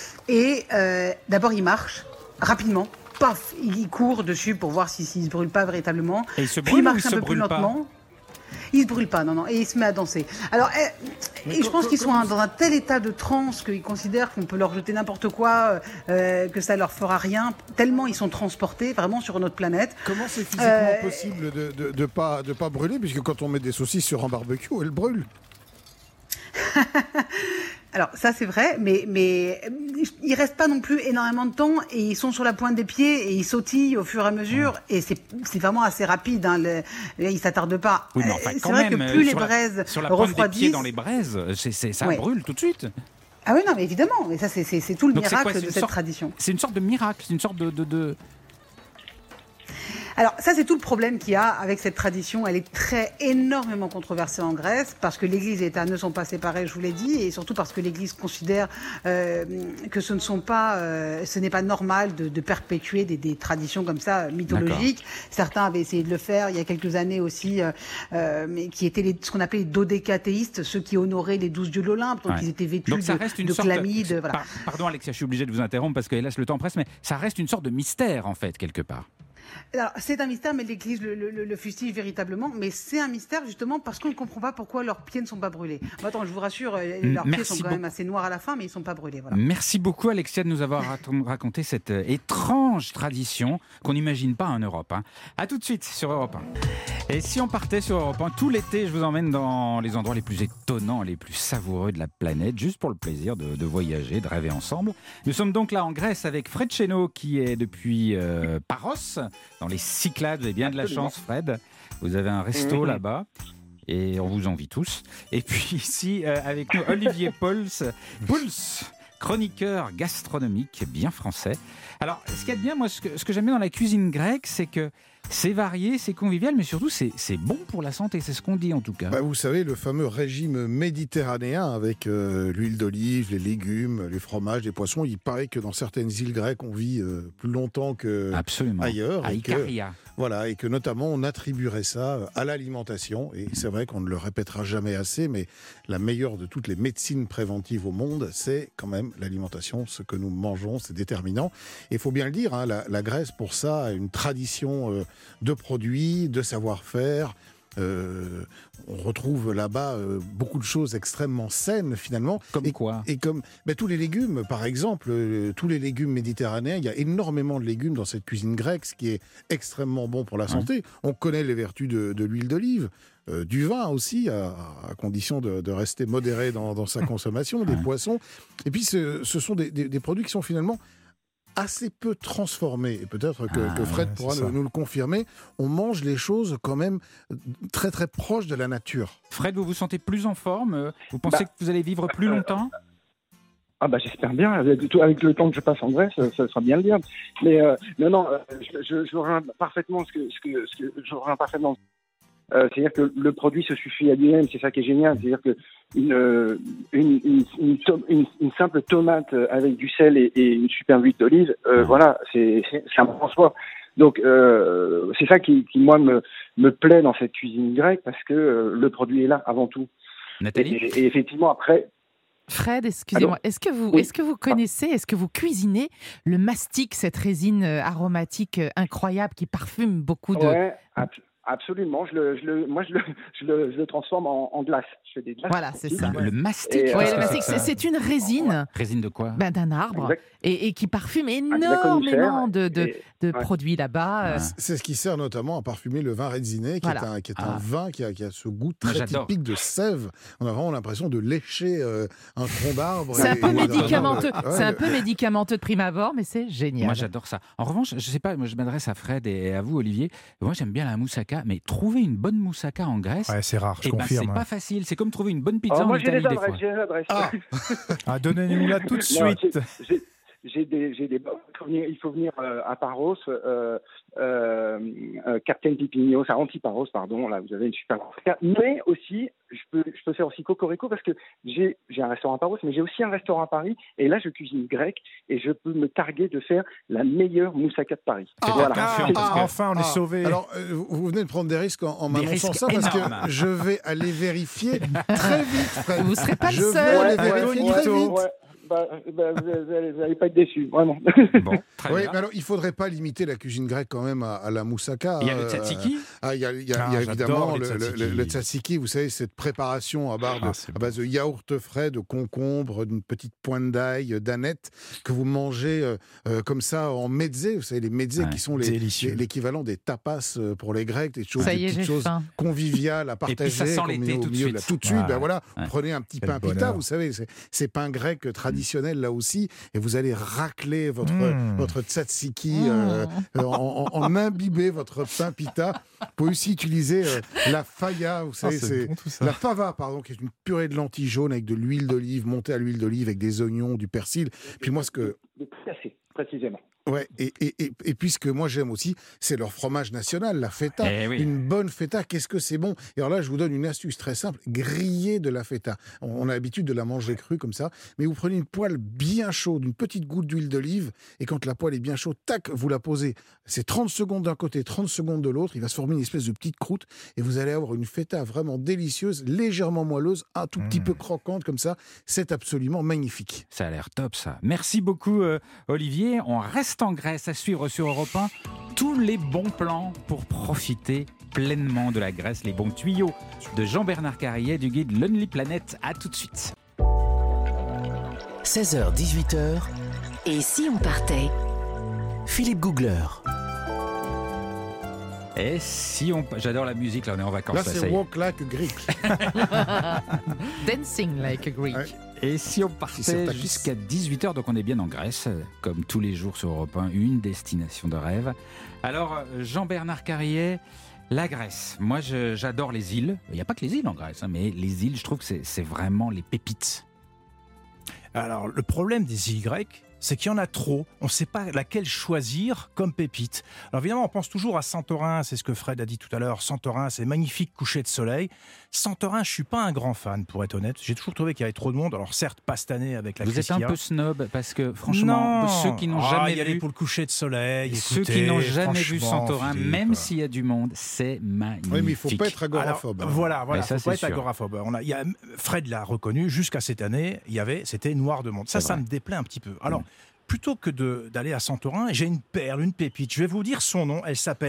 Et euh, d'abord, il marche rapidement. Paf, il court dessus pour voir s'il si, ne se brûle pas véritablement. Et il se Puis brûle il ou marche il un se peu plus brûle pas? lentement. Il se brûle pas, non, non, et il se met à danser. Alors, eh, et je pense qu'ils sont un- dans un tel état de transe qu'ils considèrent qu'on peut leur jeter n'importe quoi, euh, que ça leur fera rien, tellement ils sont transportés vraiment sur notre planète. Comment c'est physiquement Euh, possible de ne de, de pas, de pas brûler, puisque quand on met des saucisses sur un barbecue, elles brûlent. Alors ça c'est vrai, mais mais euh, ils restent pas non plus énormément de temps et ils sont sur la pointe des pieds et ils sautillent au fur et à mesure et c'est c'est vraiment assez rapide. Hein, le, ils s'attardent pas. Oui, mais Euh, enfin, c'est quand vrai même, que plus euh, les sur la- braises sur la pointe des pieds refroidissent. dans les braises, c'est, c'est- ça Ouais. brûle tout de suite. Ah oui non mais évidemment, mais ça c'est c'est c'est tout le Donc c'est miracle quoi, c'est de une cette sorte- tradition. C'est une sorte de miracle, c'est une sorte de... de, de... Alors ça c'est tout le problème qu'il y a avec cette tradition. Elle est très énormément controversée en Grèce parce que l'Église et l'État ne sont pas séparés, je vous l'ai dit, et surtout parce que l'Église considère euh, que ce ne sont pas, euh, ce n'est pas normal de, de perpétuer des, des traditions comme ça euh, mythologiques. Certains avaient essayé de le faire il y a quelques années aussi, euh, euh, mais qui étaient les, ce qu'on appelait les dodécathéistes, ceux qui honoraient les douze dieux de l'Olympe, donc Ouais. ils étaient vêtus Donc ça de, reste une de sorte... chlamydes. Voilà. Par- Pardon Alexia, je suis obligé de vous interrompre parce que hélas le temps presse, mais ça reste une sorte de mystère en fait, quelque part. Alors, c'est un mystère, mais l'Église le, le, le fustige véritablement. Mais c'est un mystère justement parce qu'on ne comprend pas pourquoi leurs pieds ne sont pas brûlés. Bon, attends, je vous rassure, euh, leurs pieds Merci sont quand beaucoup. même assez noirs à la fin, mais ils ne sont pas brûlés. Voilà. Merci beaucoup Alexia de nous avoir raton- raconté cette euh, étrange tradition qu'on n'imagine pas en Europe. Hein. A tout de suite sur Europe un. Et si on partait sur Europe un, tout l'été, je vous emmène dans les endroits les plus étonnants, les plus savoureux de la planète, juste pour le plaisir de, de voyager, de rêver ensemble. Nous sommes donc là en Grèce avec Fred Chesneau qui est depuis euh, Paros, dans les Cyclades. Vous avez bien de la Absolument. chance Fred, vous avez un resto Mhm. là-bas. Et on vous envie tous. Et puis ici, euh, avec nous, Olivier Pouls, Pouls, chroniqueur gastronomique bien français. Alors, ce qu'il y a de bien, moi, ce que, ce que j'aime bien dans la cuisine grecque, c'est que c'est varié, c'est convivial, mais surtout, c'est, c'est bon pour la santé. C'est ce qu'on dit, en tout cas. Bah, vous savez, le fameux régime méditerranéen avec euh, l'huile d'olive, les légumes, les fromages, les poissons, il paraît que dans certaines îles grecques, on vit euh, plus longtemps que Absolument. ailleurs. À et que- Ikaria. Voilà, et que notamment on attribuerait ça à l'alimentation. Et c'est vrai qu'on ne le répétera jamais assez, mais la meilleure de toutes les médecines préventives au monde, c'est quand même l'alimentation. Ce que nous mangeons, c'est déterminant. Et il faut bien le dire, hein, la, la Grèce, pour ça, a une tradition euh, de produits, de savoir-faire. euh, on retrouve là-bas euh, beaucoup de choses extrêmement saines finalement. Comme et, quoi Et comme ben, tous les légumes, par exemple, euh, tous les légumes méditerranéens, il y a énormément de légumes dans cette cuisine grecque, ce qui est extrêmement bon pour la santé. Ouais. On connaît les vertus de, de l'huile d'olive. Euh, du vin aussi, à, à condition de, de rester modéré dans, dans sa consommation, des poissons. Et puis, ce, ce sont des, des, des produits qui sont finalement assez peu transformés. Et peut-être que, ah, que Fred ouais, pourra nous, nous le confirmer. On mange les choses quand même très, très proches de la nature. Fred, vous vous sentez plus en forme ? Vous pensez bah, que vous allez vivre plus longtemps ? Ah bah j'espère bien, avec le temps que je passe en Grèce, ça, ça sera bien le dire. Mais euh, non, non, je, je, je rejoins parfaitement ce que, ce que, ce que je rejoins parfaitement. Euh, c'est-à-dire que le produit se suffit à lui-même, c'est ça qui est génial. C'est-à-dire que une, une, une, une, une, une simple tomate avec du sel et, et une super huile d'olive, euh, voilà, c'est, c'est, c'est un bon choix. Donc euh, c'est ça qui, qui moi me, me plaît dans cette cuisine grecque, parce que euh, le produit est là avant tout. Nathalie ? Et, et effectivement après. Fred, excusez-moi, est-ce que vous, oui. est-ce que vous connaissez, est-ce que vous cuisinez le mastic, cette résine aromatique incroyable qui parfume beaucoup de... Ouais, absolument. Je le, je le, moi, je le, je le, je le transforme en, en glace. Je fais des glaces. Voilà, c'est ça. Le, le mastic. Et, ouais, le mastic, c'est, c'est une résine. Ouais. Résine de quoi ? Ben, d'un arbre et, et qui parfume énormément de, de, et, de ouais. produits là-bas. Ouais. C'est ce qui sert notamment à parfumer le vin résiné, qui voilà. est un, qui est ah. un vin qui a, qui a ce goût très moi, typique de sève. On a vraiment l'impression de lécher euh, un tronc d'arbre. C'est et, un peu médicamenteux. Ouais. C'est un peu médicamenteux de prime abord, mais c'est génial. Moi, j'adore ça. En revanche, je sais pas, moi, je m'adresse à Fred et à vous, Olivier. Moi, j'aime bien la moussaka, mais trouver une bonne moussaka en Grèce, ouais, c'est rare, je ben, confirme. C'est pas facile. C'est comme trouver une bonne pizza oh, en moi, Italie j'ai des fois. J'ai les adresses. Ah, ah donnez-nous-la tout de suite. Non, j'ai, j'ai... J'ai des, j'ai des, il faut venir, il faut venir euh, à Paros, euh, euh, euh, Captain Pipignos, à Antiparos, pardon. Là, vous avez une super. Mais aussi, je peux, je peux faire aussi Cocorico parce que j'ai, j'ai un restaurant à Paros, mais j'ai aussi un restaurant à Paris. Et là, je cuisine grec et je peux me targuer de faire la meilleure moussaka de Paris. Ah, voilà. ah, ah, enfin, on est ah, sauvés. Alors, euh, vous venez de prendre des risques en, en m'annonçant ça parce énormes. que je vais aller vérifier très vite, Fred. Vous ne serez pas je le seul. Je vais aller vérifier ouais, très ouais, vite. Ouais. Bah, bah, vous n'allez pas être déçus, vraiment. Bon, très oui, bien. mais alors, il ne faudrait pas limiter la cuisine grecque quand même à, à la moussaka. Il y a le tzatziki. Ah, il y a, il y a, ah, il y a évidemment le, le, le tzatziki, vous savez, cette préparation à base, ah, de, à base de yaourt frais, de concombre, d'une petite pointe d'ail, d'aneth, que vous mangez euh, euh, comme ça en mezze. Vous savez, les mezze ouais, qui sont les, les, l'équivalent des tapas pour les Grecs, des, choses, des petites choses faim. conviviales à partager. Et puis ça sent l'été tout de suite. Là, tout de suite, ben voilà, ouais. prenez un petit pain pita, vous savez, c'est, ces pains grecs traditionnels là aussi. Et vous allez racler votre, mmh. votre tzatziki, mmh. euh, en, en, en imbiber votre pain pita. Vous pouvez aussi utiliser euh, la faya, vous savez, ah, c'est, c'est bon, la fava, pardon, qui est une purée de lentilles jaunes avec de l'huile d'olive, montée à l'huile d'olive avec des oignons, du persil. Puis moi, ce que... Assez, précisément. Ouais, et, et, et, et puis ce que moi j'aime aussi, c'est leur fromage national, la feta. Eh oui. Une bonne feta, qu'est-ce que c'est bon. Et alors là, je vous donne une astuce très simple, griller de la feta. On a l'habitude de la manger crue comme ça, mais vous prenez une poêle bien chaude, une petite goutte d'huile d'olive, et quand la poêle est bien chaude, tac, vous la posez. C'est trente secondes d'un côté, trente secondes de l'autre, il va se former une espèce de petite croûte, et vous allez avoir une feta vraiment délicieuse, légèrement moelleuse, un tout petit mmh. peu croquante comme ça. C'est absolument magnifique. Ça a l'air top, ça. Merci beaucoup, euh, Olivier. On reste en Grèce, à suivre sur Europe un tous les bons plans pour profiter pleinement de la Grèce, les bons tuyaux de Jean-Bernard Carrier du guide Lonely Planet. À tout de suite. seize heures dix-huit heures. Et si on partait ? Philippe Googler. Et si on... J'adore la musique, là on est en vacances. Là, là c'est Walk Like a Greek. Dancing Like a Greek. Ouais. Et si on partait jusqu'à dix-huit heures, donc on est bien en Grèce, comme tous les jours sur Europe un, une destination de rêve. Alors, Jean-Bernard Carrier, la Grèce. Moi, je, j'adore les îles. Il n'y a pas que les îles en Grèce, hein, mais les îles, je trouve que c'est, c'est vraiment les pépites. Alors, le problème des îles grecques, c'est qu'il y en a trop. On ne sait pas laquelle choisir comme pépite. Alors évidemment, on pense toujours à Santorin, c'est ce que Fred a dit tout à l'heure. Santorin, c'est magnifique coucher de soleil. Santorin, je ne suis pas un grand fan, pour être honnête. J'ai toujours trouvé qu'il y avait trop de monde. Alors certes, pas cette année avec la Vous crise êtes un qu'il y a. peu snob, parce que franchement, non. ceux qui n'ont ah, jamais y aller vu... pour le coucher de soleil, ceux écoutez, qui n'ont jamais vu Santorin, Philippe, même s'il y a du monde, c'est magnifique. Oui, mais il ne faut pas être agoraphobe. Alors, voilà, voilà, il ne faut pas être sûr. agoraphobe. On a, y a, Fred l'a reconnu, jusqu'à cette année, il y avait, c'était noir de monde. Ça, ça me déplaît un petit peu. Alors, mmh. plutôt que de, d'aller à Santorin, j'ai une perle, une pépite. Je vais vous dire son nom. Elle s'appelle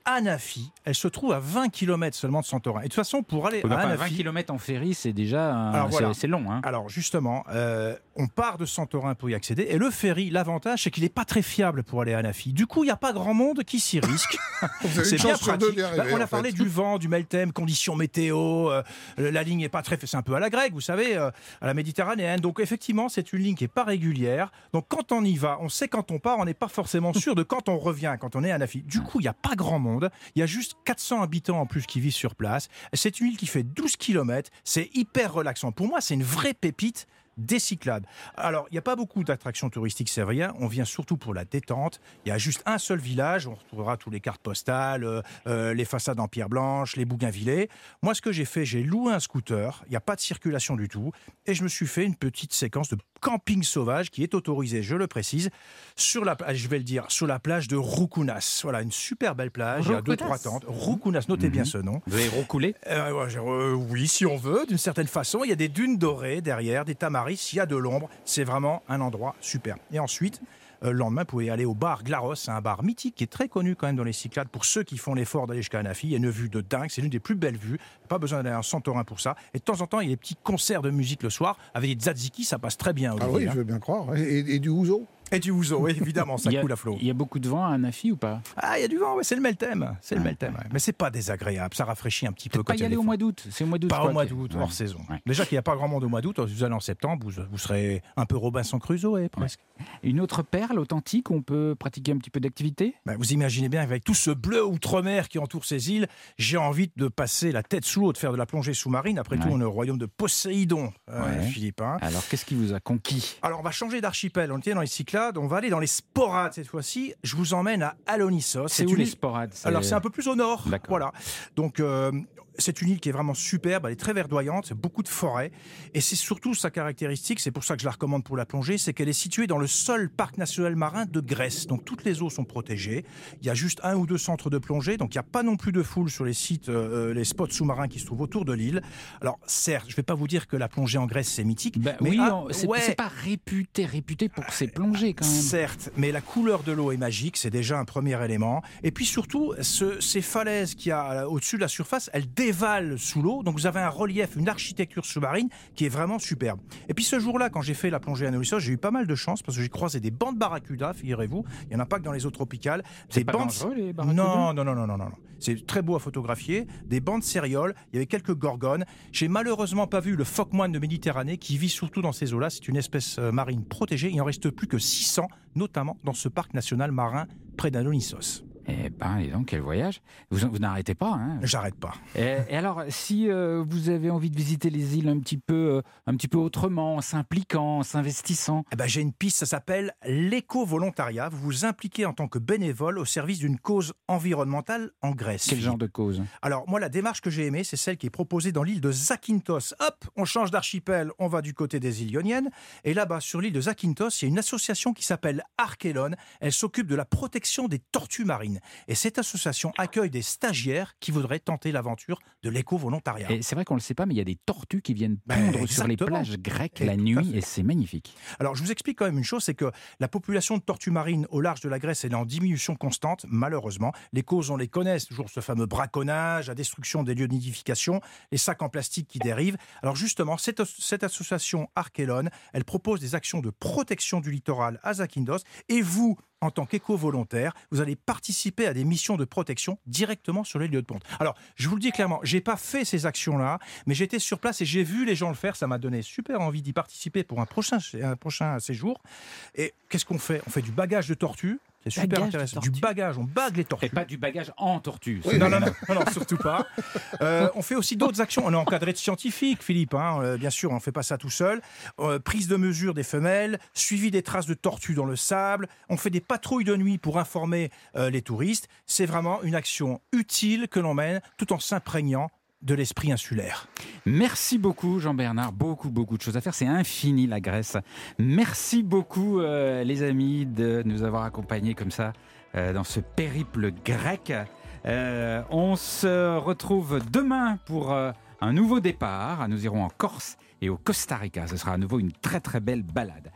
Anafi, elle se trouve à vingt kilomètres seulement de Santorin. Et de toute façon, pour aller oui, à enfin, Anafi... vingt kilomètres en ferry, c'est déjà un... Alors, voilà. c'est, c'est long. Hein. Alors justement, euh, on part de Santorin pour y accéder. Et le ferry, l'avantage, c'est qu'il n'est pas très fiable pour aller à Anafi. Du coup, il n'y a pas grand monde qui s'y risque. C'est bien pratique. Arriver, bah, on a parlé fait. du vent, du Meltem, conditions météo. Euh, la ligne n'est pas très... C'est un peu à la grecque, vous savez, euh, à la méditerranéenne. Donc effectivement, c'est une ligne qui n'est pas régulière. Donc quand on y va, on sait quand on part, on n'est pas forcément sûr de quand on revient, quand on est à Anafi. Du coup, il n'y a pas grand monde. Il y a juste quatre cents habitants en plus qui vivent sur place. C'est une île qui fait douze kilomètres. C'est hyper relaxant. Pour moi, c'est une vraie pépite des Cyclades. Alors, il n'y a pas beaucoup d'attractions touristiques, c'est vrai. On vient surtout pour la détente. Il y a juste un seul village. On retrouvera tous les cartes postales, euh, euh, les façades en pierre blanche, les bougainvillées. Moi, ce que j'ai fait, j'ai loué un scooter. Il n'y a pas de circulation du tout. Et je me suis fait une petite séquence de camping sauvage qui est autorisé, je le précise, sur la, je vais le dire, sur la plage de Roucounas. Voilà, une super belle plage. Il y a deux, trois tentes. Roucounas, notez mmh. bien ce nom. Vous avez recoulé euh, ouais, euh, Oui, si on veut, d'une certaine façon. Il y a des dunes dorées derrière, des tamaris. S'il y a de l'ombre, c'est vraiment un endroit super. Et ensuite, euh, le lendemain, vous pouvez aller au bar Glaros. C'est un bar mythique qui est très connu quand même dans les Cyclades pour ceux qui font l'effort d'aller jusqu'à Anafi. Il y a une vue de dingue. C'est l'une des plus belles vues. Pas besoin d'aller en Santorin pour ça. Et de temps en temps, il y a des petits concerts de musique le soir avec des tzatziki. Ça passe très bien. Ah Olivier, oui, hein. je veux bien croire. Et, et du ouzo. Et du ouzo, oui, évidemment, ça coule à flot. Il y a beaucoup de vent à Anafi ou pas? Ah, il y a du vent, ouais, c'est le Meltem. C'est le Meltem. Ouais. Mais c'est pas désagréable, ça rafraîchit un petit peu. Pas y aller au mois d'août. C'est au mois d'août. Pas au mois d'août, hors ouais. saison. Ouais. Déjà qu'il n'y a pas grand monde au mois d'août, vous allez en septembre, vous, vous serez un peu Robinson Crusoe, presque. Ouais. Une autre perle authentique où on peut pratiquer un petit peu d'activité? Ben, vous imaginez bien, avec tout ce bleu outre-mer qui entoure ces îles, j'ai envie de passer la tête sous l'eau, de faire de la plongée sous-marine. Après ouais. tout, on est au royaume de Poséidon, euh, ouais. Philippe. Hein. Alors, qu'est-ce qui vous a conquis? Alors, on va changer d'archipel. On était dans les Cyclades, on va aller dans les Sporades cette fois-ci. Je vous emmène à Alonissos. C'est, c'est où une... les Sporades? C'est... Alors, c'est un peu plus au nord. D'accord. Voilà. Donc, euh, c'est une île qui est vraiment superbe, elle est très verdoyante, c'est beaucoup de forêts. Et c'est surtout sa caractéristique, c'est pour ça que je la recommande pour la plongée, c'est qu'elle est située dans le seul parc national marin de Grèce. Donc toutes les eaux sont protégées. Il y a juste un ou deux centres de plongée, donc il n'y a pas non plus de foule sur les sites, euh, les spots sous-marins qui se trouvent autour de l'île. Alors certes, je ne vais pas vous dire que la plongée en Grèce c'est mythique. Ben, mais oui, ah, on, c'est, ouais, c'est pas réputé, réputé pour ses plongées quand même. Certes, mais la couleur de l'eau est magique, c'est déjà un premier élément. Et puis surtout, ce, ces falaises qu'il y a au-dessus de la surface, elles dévalent sous l'eau. Donc vous avez un relief, une architecture sous-marine qui est vraiment superbe. Et puis ce jour-là, quand j'ai fait la plongée à Alonissos, j'ai eu pas mal de chance parce que j'ai croisé des bancs de barracuda, figurez-vous. Il n'y en a pas que dans les eaux tropicales. C'est des pas bandes... dangereux, les barracudas? Non, non, non, non, non, non. C'est très beau à photographier. Des bancs de céréoles, il y avait quelques gorgones. J'ai malheureusement pas vu le phoque moine de Méditerranée qui vit surtout dans ces eaux-là. C'est une espèce marine protégée. Il n'en reste plus que six cents, notamment dans ce parc national marin près d'Alonissos. Eh ben, et donc, quel voyage. Vous, vous n'arrêtez pas, hein? J'arrête pas. Et, et alors, si euh, vous avez envie de visiter les îles un petit peu, euh, un petit peu autrement, en s'impliquant, en s'investissant... Eh ben, j'ai une piste, ça s'appelle l'éco-volontariat. Vous vous impliquez en tant que bénévole au service d'une cause environnementale en Grèce. Quel genre de cause? Alors, moi, la démarche que j'ai aimée, c'est celle qui est proposée dans l'île de Zakynthos. Hop, on change d'archipel, on va du côté des îles Ioniennes. Et là-bas, sur l'île de Zakynthos, il y a une association qui s'appelle Archelon. Elle s'occupe de la protection des tortues marines. Et cette association accueille des stagiaires qui voudraient tenter l'aventure de l'éco-volontariat. Et c'est vrai qu'on ne le sait pas, mais il y a des tortues qui viennent pondre ben, sur les plages grecques et la nuit, et c'est magnifique. Alors, je vous explique quand même une chose, c'est que la population de tortues marines au large de la Grèce, elle est en diminution constante, malheureusement. Les causes, on les connaît, c'est toujours ce fameux braconnage, la destruction des lieux de nidification, les sacs en plastique qui dérivent. Alors justement, cette, cette association Archelon, elle propose des actions de protection du littoral à Zakynthos, et vous, en tant qu'éco-volontaire, vous allez participer à des missions de protection directement sur les lieux de ponte. Alors, je vous le dis clairement, j'ai pas fait ces actions-là, mais j'étais sur place et j'ai vu les gens le faire. Ça m'a donné super envie d'y participer pour un prochain, un prochain séjour. Et qu'est-ce qu'on fait? On fait du bagage de tortue. C'est super bagage intéressant. Du bagage, on bague les tortues. Et pas du bagage en tortue. Oui, non, non, non, non, non, surtout pas. Euh, on fait aussi d'autres actions. On est encadré de scientifiques, Philippe. Hein, euh, bien sûr, on ne fait pas ça tout seul. Euh, prise de mesure des femelles, suivi des traces de tortues dans le sable. On fait des patrouilles de nuit pour informer euh, les touristes. C'est vraiment une action utile que l'on mène tout en s'imprégnant de l'esprit insulaire. Merci beaucoup Jean-Bernard, beaucoup beaucoup de choses à faire, c'est infini la Grèce. Merci beaucoup euh, les amis de nous avoir accompagnés comme ça euh, dans ce périple grec. Euh, on se retrouve demain pour euh, un nouveau départ, nous irons en Corse et au Costa Rica, ce sera à nouveau une très très belle balade.